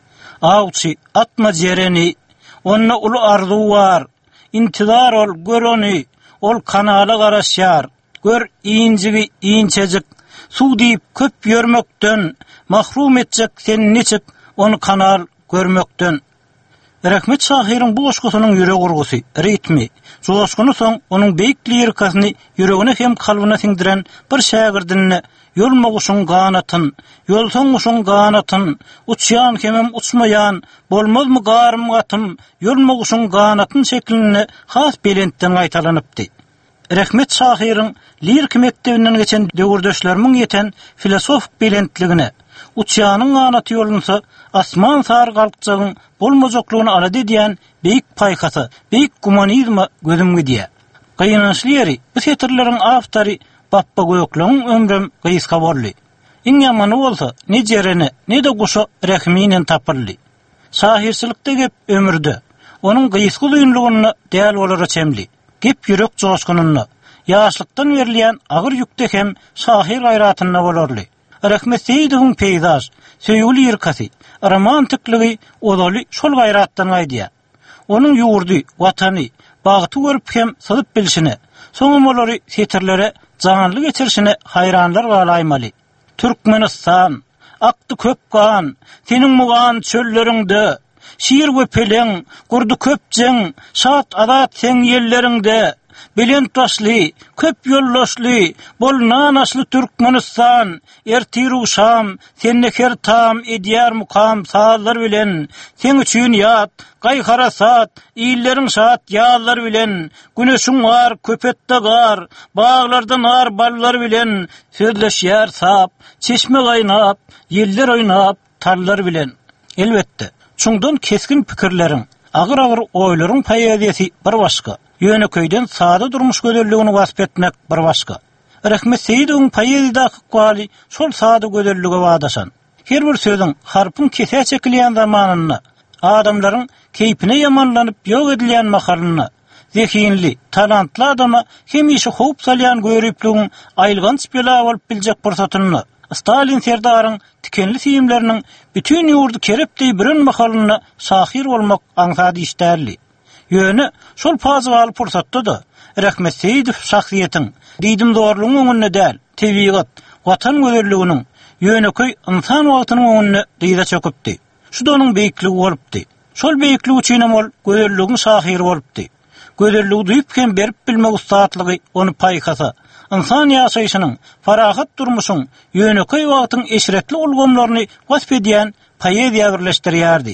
Awçy atma jereni, onna ulu arzu var. İntizar ol göroni, ol kanala garaşýar. Gör iňjigi iňçejik, suw diýip köp ýörmekden, mahrum etjek sen neçik onu kanal görmekden. Rahmet şahyryň bu goşgusynyň ýüreg urgusy, ritmi, joşguny soň onuň beýik lirikasyny ýüregine hem kalbyna siňdiren bir şagirdine ýolmaguşyň ganatyn, ýolsoňuşyň ganatyn, uçýan hemem uçmaýan, bolmazmy garym gatym, ýolmaguşyň ganatyn şeklini has belentden aýtalanypdy. Rahmet şahyryň lirik mektebinden geçen döwürdeşlerimiň ýeten filosofik belentligine, uçýanyň ganaty ýolunsa asman sar galkjagyň bolmajoklugyny alady diýen beýik paýkasy, beýik humanizma gözümge diýär. Gynançly ýeri bu setirleriň awtory Bappa Gökleň ömrüm gyska boldy. Iň ýamany bolsa, ne jereni, ne de guşa rahminen tapyldy. Şahirçilikde gep ömürde, onuň gyska duýunlugyny däl bolara çemli. Gep ýürek joşgunyny, ýaşlykdan berilýän agyr ýükde hem şahir gaýratyna bolarly. Rahmet Seyidowyň peyzaj, söýgüli ýerkasy, romantikligi odaly şol gaýratdan gaýdýar. Onuň ýurdy, watany, bagyty görüp hem syzyp bilişini, soňam olary setirlere canly geçirişine hayranlar galaýmaly. Türkmenistan, akdy köp gan, seniň mugan çölleriňde, şiir göpeleň, gurdy köpjeň, şat azat sen ýerleriňde, belent başly, köp ýollaşly, bolnan asly Türkmenistan, ertir uşam, senne her tam edýär mukam sazlar bilen, sen üçin ýat, gaýharasat, iýilleriň şat ýallar bilen, güneşiň var, köpetde gar, baglarda nar ballar bilen, sözleşýär sap, çeşme gaýnap, ýeller oýnap, tarlar bilen. Elbetde, çuňdan keskin pikirleriň, agyr-agyr oýlaryň paýadyýasy bir başga. Ýöneköýden sada durmuş gözelligini wasp etmek bir başga. Rahmet Seyidowyň paýadydaky galy şol sada gözellige wadaşan. Her bir sözüň harpyň kese çekilýän zamanyny, adamlaryň keýpine ýamanlanyp ýok edilýän mahalyny, zehinli, talantly adama hemişe howp salýan görüpligin aýlgans bela bolup biljek pursatyny, Stalin serdaryň tikenli fiýimleriniň bütün ýurdu kerepdi birin mahalyny şahyr bolmak aňsady işdärli. Ýöne şol pazygaly pursatda da Rahmet Seyidow şahsiýetiň diýdim zorlugyň öňünde däl, tebigat, watan gözelliginiň ýöneköý insan wagtynyň öňünde diýda çöküpdi. Şu da onuň beýikligi bolupdy. Şol beýikligi üçin ol gözelligiň şahyry bolupdy. Gözelligi duýup hem berip bilmek ustaatlygy onu paýkasa, insan ýaşaýyşynyň, farahat durmuşyň, ýöneköý wagtyň eşretli ulgamlaryny wasp edýän poeziýa birleşdirýärdi.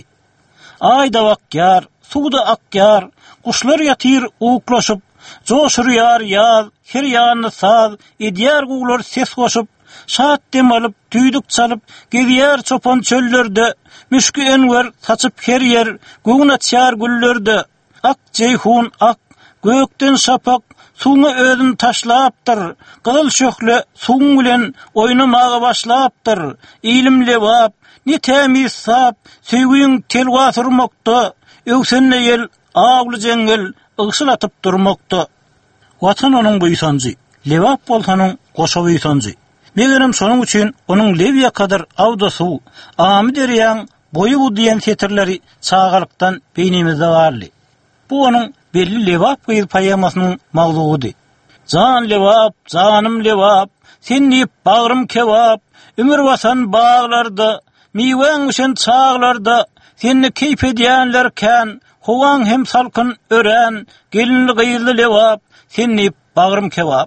Aýda wakyar, suwda akyar, kuşlar yatyr uklaşyp, joşurýar ýaz, her ýanyny saz, edýär guglar ses goşup, saat dem alıp, tüydük çalıp, gediyer çopan çöllerde, müşkü enver saçıp her yer, göğüne çar güllerde, ak ceyhun ak, gökten sapak, suğuna ödün taşlaaptır, kızıl şöhle suğun bilen oynamağa başlaaptır, ilim levap, ni temiz sap, söygüyün tel gatırmokta, öksenne yel, ağlı jengel, ıgsıl atıp durmokta. Vatan onun buysancı, levap boltanın koşa buysancı. Megerim sonun üçün onun levya kadar avda su, ağamı deriyan, boyu bu diyen tetirleri sağalıktan beynimizde varlı. Bu onun belli levap kıyıl payamasının mağluğudu. Can levap, canım levap, sen neyip bağrım kevap, ömür vatan bağlarda, miwen üşen çağlarda, seni keyif ediyenlerken, hovan hem salkın ören, gelinli gıyırlı levap, sen neyip bağrım kevap.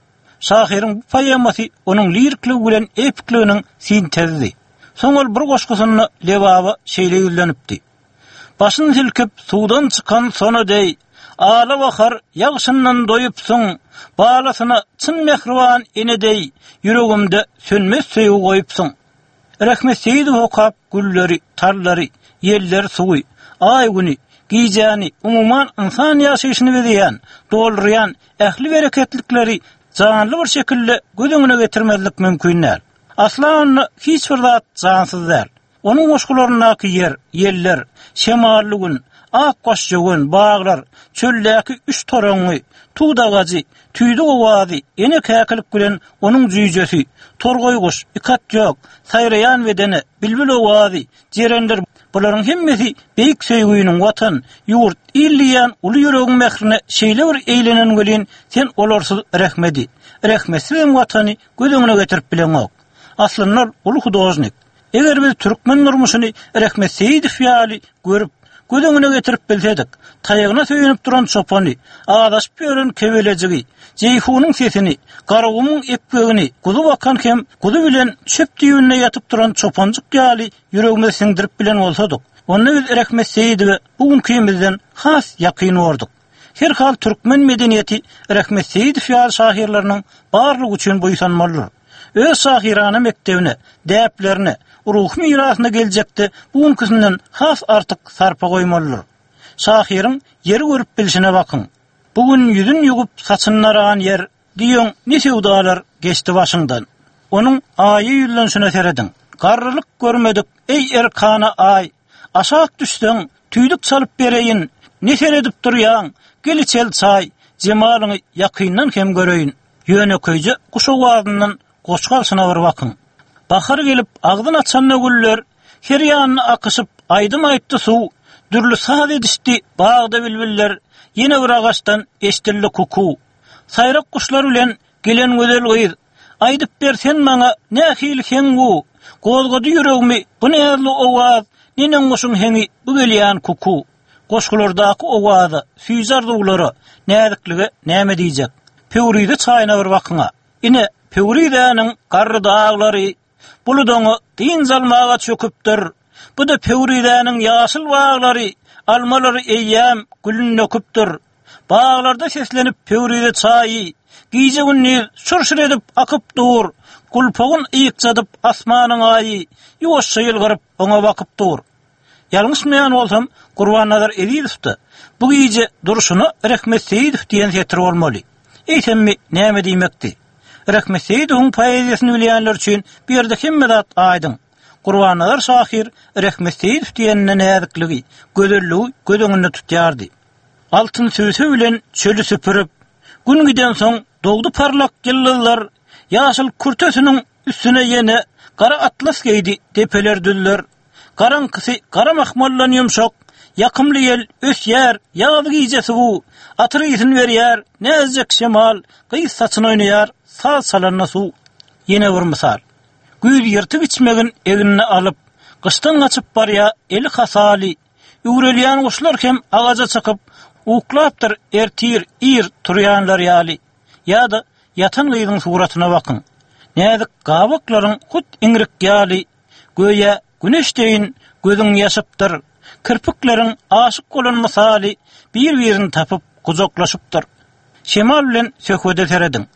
Şahirin bu payaması onun lirikliği bilen epikliğinin sintezdi. Soňal bir goşgusunu levaba şeýle ýüllenipdi. Başyn silkip suwdan çykan sona dey, ala bakar ýagşyndan doýupsyň, balasyna çyn mehriban ene dey, ýüregimde sönmez söýüp goýupsyň. Rahmet Seýidi okap gülleri, tarlary, ýerler suwy, ay güni, gijani, umuman insan ýaşaýyşyny berýän, dolurýan ähli bereketlikleri canly bir şekilde gödüňüne getirmezlik mümkin näl. Aslan hiç bir zat cansız däl. Onun goşgularynaky yer, ýerler, şemally gün, ak goşjugyn, baglar, çölläki üç toraňy, tuğdagazy, tüýdi owazy, ene käkilik bilen onun jüýjesi, torgoý goş, ikat ýok, saýraýan bedene, bilbil owazy, jerenler, bularyň hemmesi beýik söýgüýüniň watan, ýurt, illiýän uly ýüregiň mehrine şeýle bir eýlenen welin sen olarsyz rahmedi. Rahmetsiz watany gödüňüne getirip bilen ok. Aslynlar uly hudojnik. Eger biz türkmen durmuşyny Rahmet Seýidi fiýaly görüp gödüňüne getirip bilsedik, taýagyna söýünip duran çopany, adaşyp ýören kebelejigi, jeyhunyň sesini, garagymyň epgegini, gudu bakan hem gudu bilen çöp diýünde ýatyp duran çopanjyk ýaly ýüregime siňdirip bilen bolsadyk, onu biz Rahmet Seýidi bugünkümizden has ýakyn bordyk. Her hal türkmen medeniýeti Rahmet Seýidi fiýal şahirleriniň barlygy üçin boýsanmalydyr. Öz şahirana mektebine, däplerine, ruh mirasyna geljekde bugünküsinden has artyk sarpa goýmalydyr. Şahirin ýeri görüp bilişine bakın. Bugün ýüzün ýugup saçyny aragan yer diýen nese udalar geçti başyňdan. Onun aýy ýüllenşine seredin. Garrylyk görmedik ey erkana ay. Aşak düşden tüýdük çalyp bereýin. Ne seredip durýan? Gel içel çay. Jemalyny ýakyndan hem göreýin. Ýöne köýje kuş owazyndan goşgalsyna bir bakın. Bahar gelip agdyn açan güller, her ýanyny akyşyp aýdym aýtdy suw, dürli saz edişdi bagda bilbiller, ýene bir agaçdan eşdildi kuku. Saýrak kuşlar bilen gelen gözel gyz, aýdyp bersen maňa nähil hengu, gozgady ýüregimi bu näzli owaz, nenen goşuň heňi bu gelýän kuku. Goşgulardaky owaza, süýzar dowlary, näzikligi näme diýjek? Pewride çaýna bir bakyňa. Ine Pewride'niň garry daglary, buludyňy diň zalmaga çöküpdir. Bu da Pewride'niň ýaşyl baglary, almalary eýýäm gülün nöküpdir. Baglarda seslenip Pewride çaýy, giýje günni şurşur edip akyp dur. Gulpogyn ýykjadyp asmanyň aýy, ýoşa ýylgyryp oňa bakyp dur. Ýalňyşmaýan bolsam, Gurban Nazar Edidowdy bu giýje duruşuny Rahmet Seýidow diýen setir bolmaly. Eýsemmi näme diýmekdi? Rahmet Seýidowyň poeziýasyny bilýänler üçin bir ýerde hemme zat aýdym. Gurban Nazar şahir Rahmet Seýidow diýenne näzikligi, gözelligi gödüňünde tutýardy. Altyn söýse bilen çölü süpürüp, gün giden soň dogdy parlak ýyldızlar, ýaşyl kurtösüniň üstüne ýene gara atlas geýdi depeler düller. Garankysy gara mahmallan ýumşak, ýakymly ýel ösýär, ýazy giýjesi bu, atyrysyny berýär, näzjek şemal, gyýs saçyny oýnaýar, saz salanna suw. Ýene bir misal. Güýl ýyrtyp içmegin egini alyp, gyşdan gaçyp barýa eli hasaly, ýügrelýän guşlar hem agaja çykyp, uklapdyr ertir, ir turýanlar ýaly. Ýa-da ýatan gyýdyň suratyna bakyn. Näzik gabaklaryň hut iňrik ýaly, göýe güneşdeýin gözüň ýaşypdyr. Kirpikleriň aşyk bolan misaly bir-birini tapyp guzaklaşypdyr. Şemal bilen söhbet ederedin.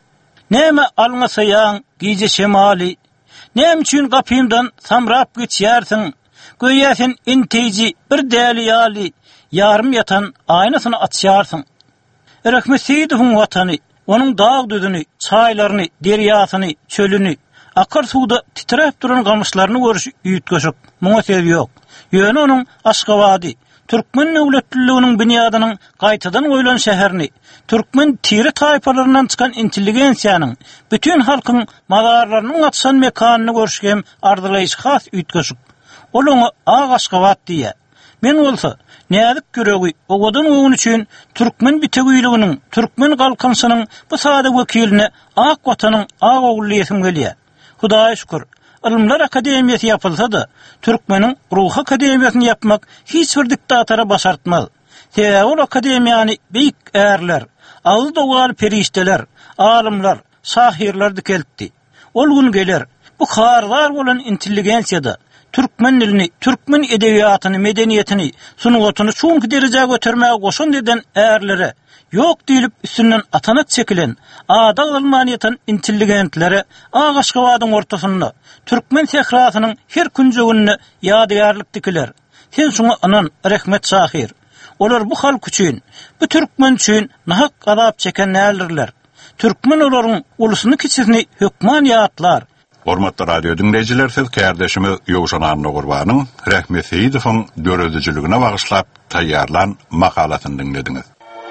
Näme alňa saýan gize şemali, näme üçin gapymdan samrap geçýärsiň? Göýäsen intiji bir däli ýaly, yarım yatan aynasyny açýarsyň. Rahmet Seýidowyň watany, onuň dağ düzüni, çaýlaryny, derýasyny, çölüni, akar suwda titrep duran gamışlaryny görüş üýtgeşik. Muňa sebäp ýok. Ýöne onuň Aşgabaty, Türkmen döwletliginiň binýadynyň gaýtadan goýulan şäherini, Türkmen tiri taýpalaryndan çykan intelligensiýanyň, bütün halkyň mazarlarynyň atşan mekanyny görüşgem ardylaýyş has üýtgeşik. Ol oňa Ag Aşgabat diýär. Men bolsa, näzik göregi, ogadan ogun üçin Türkmen bitegüýliginiň, Türkmen galkansynyň bu sada wekiline Ak watanyň Ag ogly ýetim gelýär. Hudaýa şükür. Ilmlar Akademiýasy ýapylsa-da, Türkmeniň Ruh Akademiýasyny ýapmak hiç bir diktatara başartmaz. Sebäbi ol akademiýany beýik ärler, azy dogal perişteler, alymlar, şahirler dikeltdi. Ol gün geler, bu harlar bolan intelligensiýada Türkmen dilini, Türkmen edebiýatyny, medeniýetini, sunugatyny şonky derejäge götermäge goşun deden ärlere, ýok diýilip üstünden atanat çekilen, ada almanyýatan intelligentlere Ag Aşgabatyň ortasynda Türkmen sehrasynyň her künjegini ýadygarlyk dikiler. Sen şoňa anan rahmet şahir. Olar bu halk üçin, bu Türkmen üçin nahak azap çeken nälerler. Türkmen olaryň ulusyny kiçisini hökman ýatlar. Hormatly radio dinleyijiler, siz kardeşimiz Ýowşan Anna Gurbanyň Rahmet Seýidowyň döredijligine bagyşlap taýýarlan makalasyny dinlediňiz.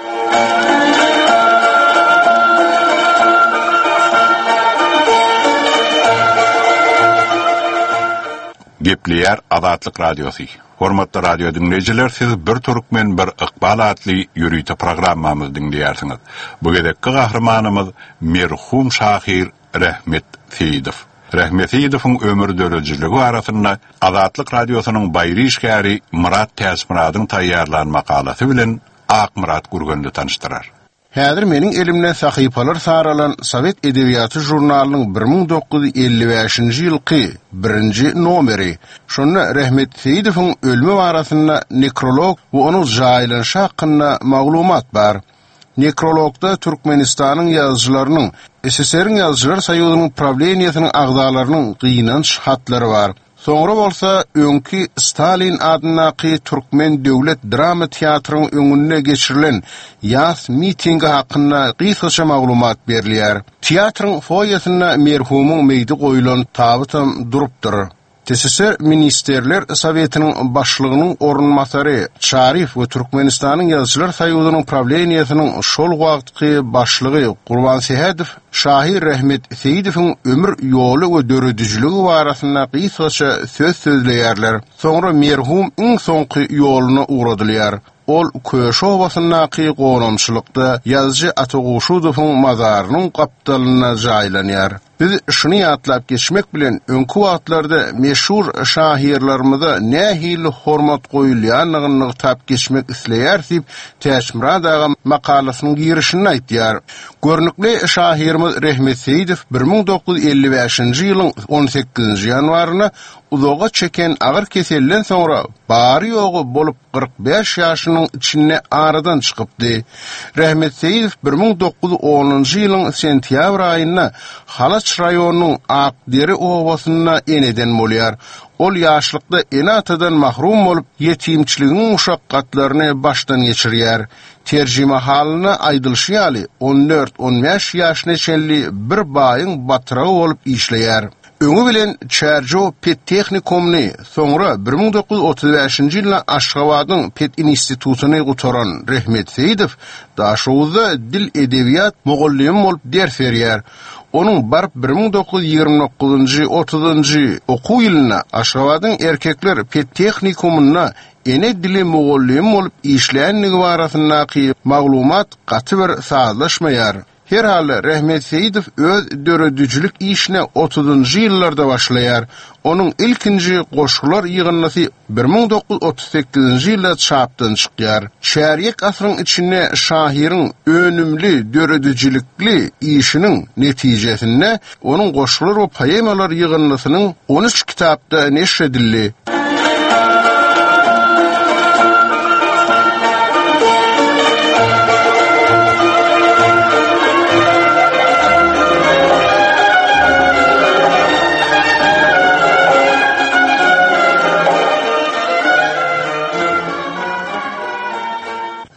Gepleýär Azatlyk Radiosy. Hormatly radio dinleyijiler, siz bir Türkmen bir Iqbal adly ýürüýte programmamyzy dinleýärsiňiz. Bu gedekki gahrymanymyz merhum şahir Rahmet Seýidow. Rahmet Seýidowyň ömür döredijligi barasynda Azatlyk Radiosynyň baýry işgäri Murat Täsmiradyň taýýarlan makalasy bilen Ak Murat Gurgenli tanıştyrar. Häzir meniň elimde sahypalar saralan Sowet Edebiýaty jurnalynyň bir ming dokuz ýuz elli beşinji ýylky birinji nomeri. Şonu Rahmet Seýidowyň ölümi barasynda nekrolog we onuň jaýlanyşy hakynda maglumat bar. Nekrologda Türkmenistanyň ýazgylarynyň, S S R-iň ýazgylar saýygynyň problematiýasynyň agdalarynyň gynanç hatlary bar. Soňra bolsa öňki Stalin adynaky Türkmen döwlet drama teatrynyň öňünde geçirilen ýaz mitingi hakynda gysgaça maglumat berilýär. Teatryň foýesinde merhumyň meýdi goýulan tabytam durupdyr. S S R Ministerler Sowetiniň başlygynyň orunmasary Şarif we Türkmenistanyň ýazgylar saýygynyň problematiýasynyň şol wagtky başlygy Gurban Seýidow Şahir Rahmet Seýidowyň ömür ýoly we döredijligi barasynda gysgaça söz sözleýärler. Soňra merhum iň soňky ýolyna uğradylýar. Ol Köşe obasynaky goramçylykda ýazgy Ataguşudowyň mazarynyň gapdalyna jaýlanýar. Biz şunu ýatlap geçmek bilen öňkü wagtlarda meşhur şahirlerimize nähili hormat goýulýanlygyny tap geçmek isleýärsip Täşmirat aga makalasynyň girişini aýtýar. Görnükli şahirimiz Rahmet Seýidow bir ming dokuz ýuz elli beşinji ýylyň on sekizinji ýanwaryna uzoga çeken agyr keselden soňra bary ýogy bolup kırk beş ýaşynyň içinde aradan çykypdy. Rahmet Seýidow bir ming dokuz ýuz onunji ýylyň sentýabr aýynda Halaç raýonynyň Akderi obasyna eneden bolýar. Ol ýaşlykda ene atadan mahrum bolup ýetimçiliginiň uşakgatlaryny başdan geçirýär. Terjime halyna aýdylşýaly on dört on beş ýaşyna çenli bir baýyň batyragy bolup işleýär. Öňü bilen Çerjo Pet Tehnikumny, soňra bir ming dokuz ýuz otuz beşinji ýylda Aşgabatyň Pet institutyny gutaran Rahmet Seýidow daşowda dil edebiýat mugallim bolup ders berýär. Onun barp bir ming dokuz ýuz ýygrimi dokuzynji otuzynji okuw ýylyna Aşgabatyň erkekler Pet Tehnikumyna ene dili mugallim bolup işleýänligi barasyndaky maglumat gaty bir sazlaşmaýar. Her hali Rahmet Seýidow öz döredijlik işine otuzynji ýyllarda başlaýar. Onun ilkinji goşgular ýygnasy bir ming dokuz ýuz otuz sekizinji ýylda çapdan çykýar. Şäherlik asryň içinde şahiriň önümli döredijlikli işiniň netijesinde onun goşgular we poemalar ýygnasynyň on üç kitapda neşredildi.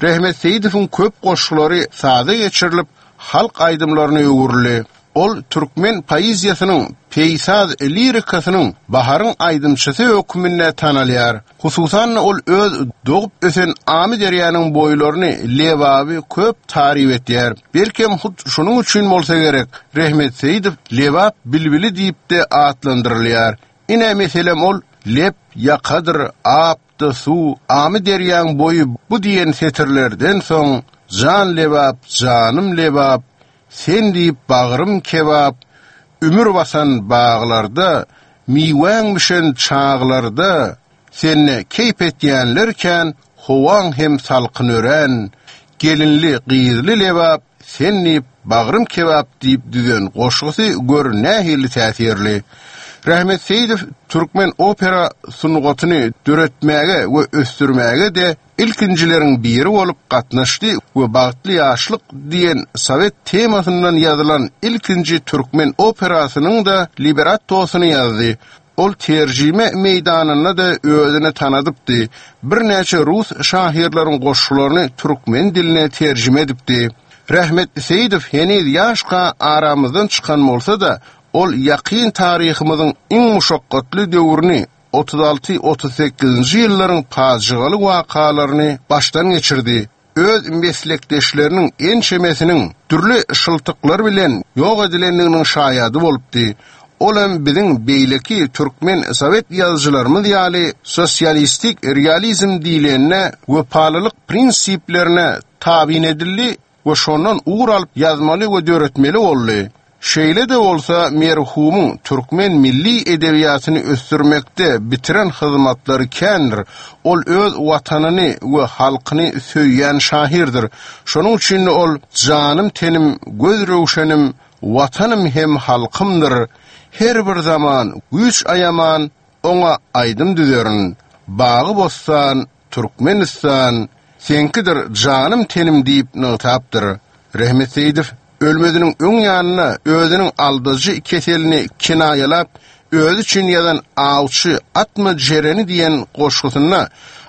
Rehmet Seyidow'un köp goşgulary sada geçirilip halk aydymlaryna öwürli. Ol Türkmen poeziýasynyň peýsaz lirikasynyň baharyň aydymçysy hökmünde tanalyar. Hususan ol öz dogup ösen Amy derýanyň boýlaryny lewaby köp tarif etýär. Belkem hut şunuň üçin bolsa gerek Rehmet Seyidow lewap bilbili diýip de atlandyrylýar. Ine meselem ol lep yakadyr apdy su Amy derýanyň boýu bu diýen setirlerden soň jan lewap janym lewap sen diýip bagrym kebap, ümür basan bağlarda, miwäňmişen çağlarda, senne keyp etýänlerken, howaň hem salkyn ören, gelinli gyzly lewap, sen diýip bagrym kebap diýip düzen goşgusy gör nähili täsirli. Rehmet Seyidow Türkmen opera sunugatyny döretmäge we östürmäge de ilkinjileriň biri bolup gatnaşdy we bagtly ýaşlyk diýen Sowet temasyndan ýazylan ilkinji Türkmen operasynyň da librettosyny ýazdy. Ol terjime meýdanyna da özüne tanadypdy. Bir näçe rus şahirleriň goşgularyny türkmen diline terjime edipdi. Rehmet Seyidow heniz ýaşka aramyzdan çykan bolsa da ol ýakyn taryhymyzyň iň muşakkatly döwrüni otuz alty otuz sekizinji ýyllaryň pajygaly wakalaryny başdan geçirdi. Öz meslekdeşleriniň ençemesiniň türlü şyltyklar bilen ýok edilendiginiň şaýady bolupdy. Olam biziň beýleki türkmen Sowet ýazgylarymyz ýaly sosialistik realizm diýilene we palylyk prinsiplerine tabin edildi we şondan ugur alyp ýazmaly we döretmeli boldy. Şeýle de bolsa merhumyň türkmen milli edebiýatyny östürmekde bitiren hyzmatlary kendir. Ol öz watanyny we halkyny söýýän şahirdir. Şonuň üçin ol janym tenim, göz röwşenim, watanym hem halkymdyr. Her bir zaman güç ayaman oňa aydym düzerin. Bagy bossan Türkmenistan senkidir janym tenim diýip nytapdyr. Rehmet Seyidow ölmediğinin ön yanına özünün aldıcı keselini kinayalap, öz için yadan avçı atma cereni diyen koşkusuna,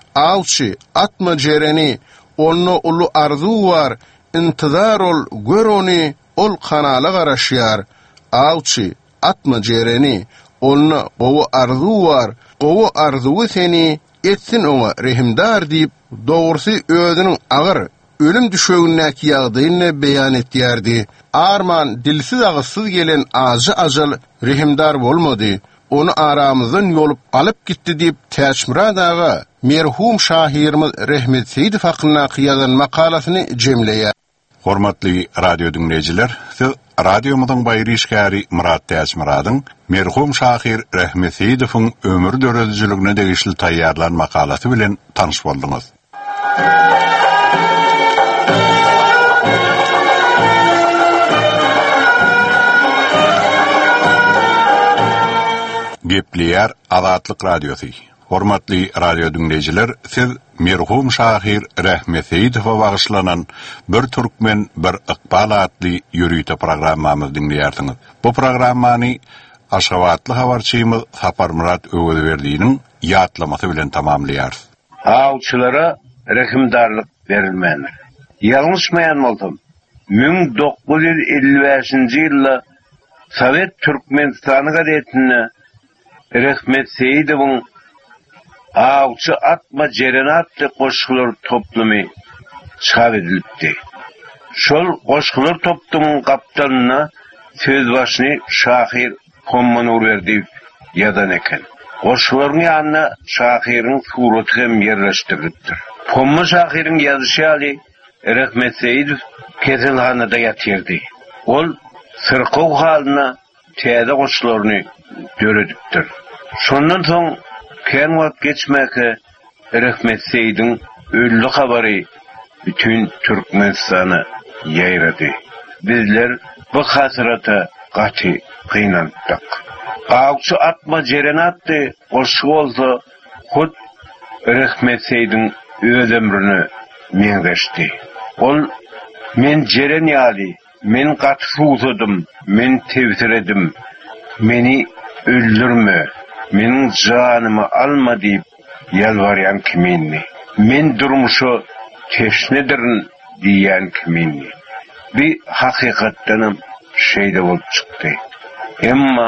avçı atma cereni, onu ulu arzu var, intizar ol, gör onu, ol kanala garaşyar. Avçı atma cereni, onu kovu arzu var, kovu arzuvu seni, etsin ona rehimdar deyip, doğrusu özünün ağır, ölüm düşögünnäki ýagdaýyny beýan etýärdi. Arman dilsiz agysyz gelen azy ajal rehimdar bolmady. Onu aramyzdan ýolup alyp gitdi diýip Täşmirat aga merhum şahirimiz Rehmet Seyidow hakyna ýazan makalasyny jemleýär. Hormatly radio dinleýijiler, siz radiomyzyň baýryşgäri Murat Täşmiratyň merhum şahir Rehmet Seyidowyň ömür döredijligine degişli taýýarlan makalasy bilen tanyş boldyňyz. Gepliyar Azatlyk Radiosu. Hormatly radio dinleýijiler, siz merhum şahir Rehmet Seyidowa bagyşlanan bir türkmen bir ykbal adly ýürüýte programmamy dinleýärsiňiz. Bu programmany Aşgabatly habarçymyz Sapar Murat öwürberdiňiň ýatlamasy bilen tamamlaýar. Awçylara rehimdarlyk berilmändir. Ýalňyşmaýan boldum. bin dokuz yüz elli beşinji ýylda Sowet Türkmenistany gazetine Rehmet Seyidowyň Awçy atma jeren atly goşgular toplumy çap edilipdi. Şol goşgular toplumy kaptanyna söz başyny şahir Pommanur berdi ýadan eken. Goşgularyň ýanyna şahiriň suraty hem ýerleşdirilipdir. Pomma şahiriň ýazyşy Rehmet Seyidow keselhanada ýatyrdy. Ol sırqow halyna täze goşgularyny döredipdir. Şondan soň ken wagt geçmäke Rehmet Seyidowyň öldü habary bütün Türkmenistany ýaýrady. Bizler bu hasrata gaty kynandyk. Awçy atma jeren atdy goşgu bolsa hut Rehmet Seyidowyň öz ömrüni meňdeşdi. Ol men jeren ýaly, men gaty suwdym, men tewsiredim, meni öldürme, menin janymy alma diýip ýalbarýan kiminni. Men durmuşy teşnedirin diýen kimini. Bir hakykatdanam şeýde bolup çykdy. Emma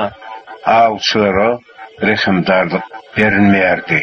awçylara rehimdarlyk berilmeýärdi.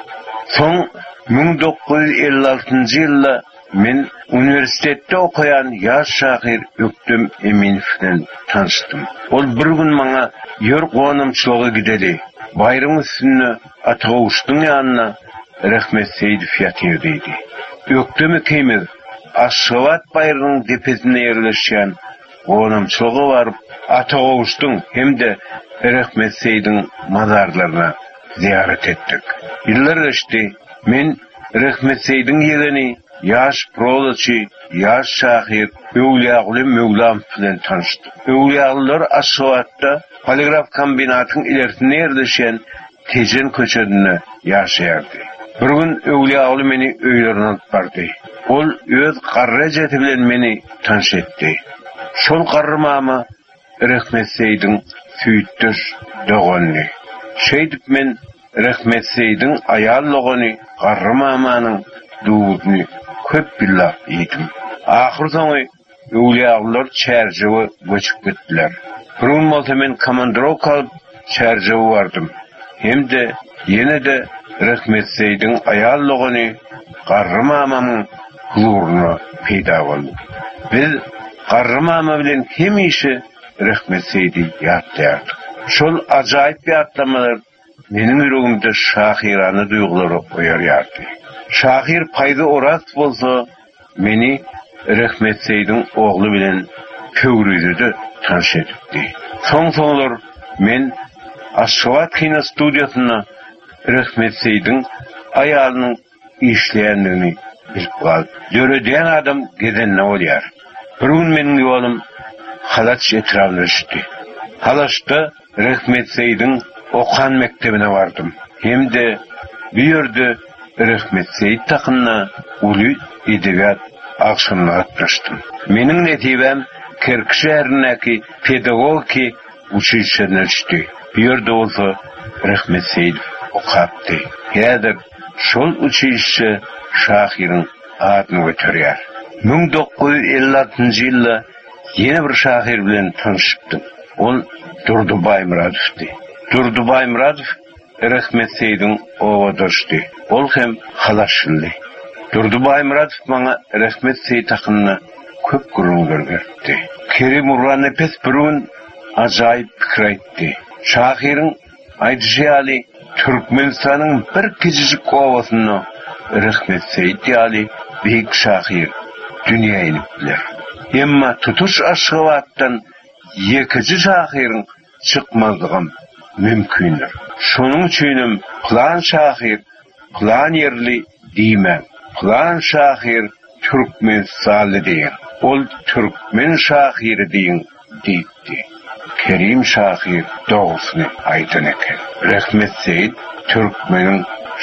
Soň ming dokuz yüz elli altynjy ýylda men universitetde okuyan ýaş şahyr Öktem Eminow bilen tanışdym. Ol bir gün maňa ýör gonamçylygy gideli. Bayramy üstüne Atagowuşdyň ýanyna Rahmet Seýidow ýatyrdy. Öktem Eminow Aşgabat bayrynyň depesine ýerleşýän gonamçylygy baryp Atagowuşdyň hemde Rahmet Seýidiň mazarlaryna ziyaret etdik. Ýyllar geçdi. Men Rahmet Seýidiň ýegeni ýaş prozaçy, ýaş şahyr Öwliýaguly Möwlam bilen tanışdym. Öwliýagular Aşgabatda poligraf kombinatynyň ilerisinde ýerleşýän Tejen köçedinde ýaşaýardy. Bir gün Öwliýaguly meni öýlerine alyp bardy. Ol öz garrejeti bilen meni tanış etdi. Şol garrymama Rahmet Seýidiň süýtdüş dogany. Şeýdip men Rahmet Seýidiň aýallygany garrymamanyň duýuny köp billap edim. Ahir soňy Öwliýagular çärjewe göçüp gitdiler. Bir gün bolsa men komandirovka alyp çärjewe bardym. Hemde ýene-de Rahmet Seýidiň aýallygany garrymamanyň huzuryna peýda boldy. Biz garrymama bilen hemişe Rahmet Seýidi ýatdyrdyk. Şol ajaýyp ýatlamalar meniň ýüregimde şahirany duýgulary oýarýardy. Şahir paýda orat bolsa, meni Rahmet Seýidiň ogly bilen köwrüzüde tanış etdi. Soň-soňlar men Aşgabat kino studiýasyna Rahmet Seýidiň aýalynyň işleýändigini bilip galdy. Döredýän adam gedenne bolýar. Bir gün meniň ýolum Halaç etrawyna düşdi. Halaçda Rahmet Seýidiň okan mektebine bardym. Hemde bir ýerde Rahmet Seýid takyna uly edebiýat agşamyna gatnaşdym. Meniň netibem Kerki şäherindäki pedagogiki училищене düşdi. Bir ýerde bolsa Rahmet Seýidow okapdy. Häzir şol училище şahyryň adyny göterýär. ming dokuz yüz elli altynjy ýylda ýene bir şahyr bilen tanışypdym. Ol Durdubay Muradowdy. Durdubay Muradow Rahmet Seýidiň owa düşdi. Ol hem halaşyldy. Durdubay Muradow maňa Rahmet Seýid hakyna köp gurullar berdi. Kerim Urran epes bir gün ajaýyp pikir aýtdy. Şahyryň aýdyşýaly Türkmenistanyň bir kijijik owasyny Rahmet Seýid ýaly beýik şahyr dünýäni biler. Emma tutuş Aşgabatdan ýekiji şahyryň çykmazlygym mümkindir. Şonuň üçin plan şahyr, plan ýerli diýmän. Plan şahyr Türkmenistan diýen. Ol Türkmen şahyry diýen diýdi. Kerim şahyr dogrusyny aýdan eken. Rahmet Seýid Türkmeniň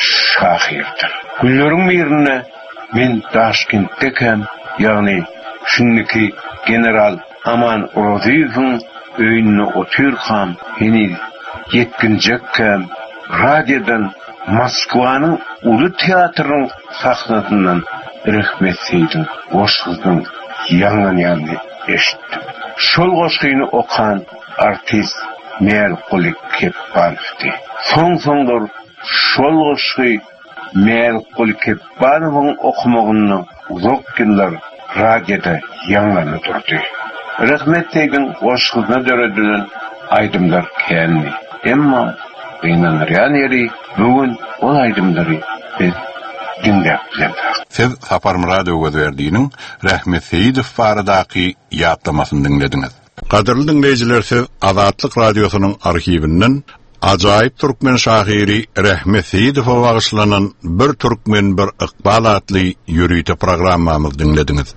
şahyrdyr. Günleriň birinde men Taşkentdekəm, ýagny şunniki general Aman Oroziýewiň öýüne oturkam, heni yetkinjekkem, radiodan Moskwanyň uly teatrynyň sahnasyndan Rahmet Seýidiň goşgynyň ýangyny eşitdim. Şol goşgyny okan artist Merkuly Kepbanowdy. Soň-soňlar şol goşgy Merkuly Kepbanowyň okumagyny uzak ýyllar radioda ýangyny durdy. Rahmet Seýidiň goşgyna döredilen aýdymlar kändi. Emma beýnanýan ýeri bugün ol aýdymlary biz dinläp bilendir. Siz Sapar Muradow berdiňiň Rahmet Seýidow baradaky ýatlamasyny dinlediňiz. Gadyrly dinleýijiler, siz Azatlyk radiosynyň arhiwinden ajaýyp türkmen şahyry Rahmet Seýidowa bagyşlanan bir türkmen bir ykbal adly ýürüýte programmamyzy dinlediňiz.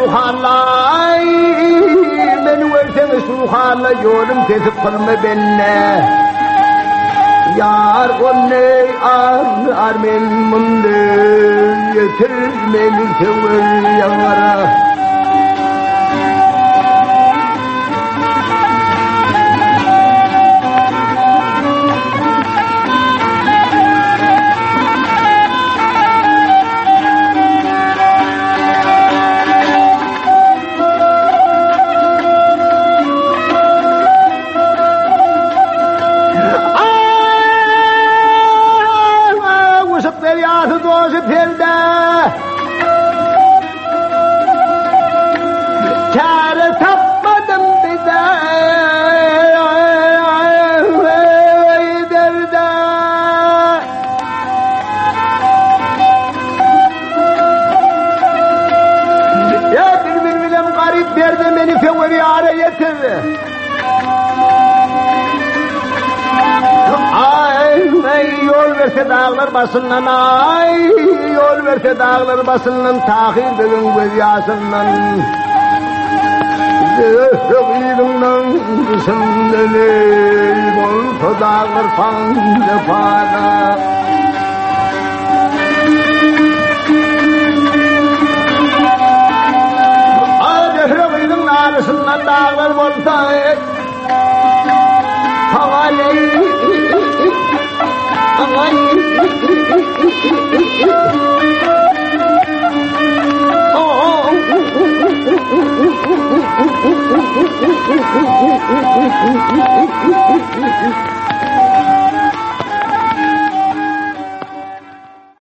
suhallay men versene suhalla yolum kesip kılma benne yar onne ar armen munde yeter meni sever yangara dağlar basından ay yol verse dağlar basından tahir bugün göz yaşından zöhrüğünden kısımdeli bol dağlar fandı fana ay zöhrüğünün arasından dağlar bolsa havale oh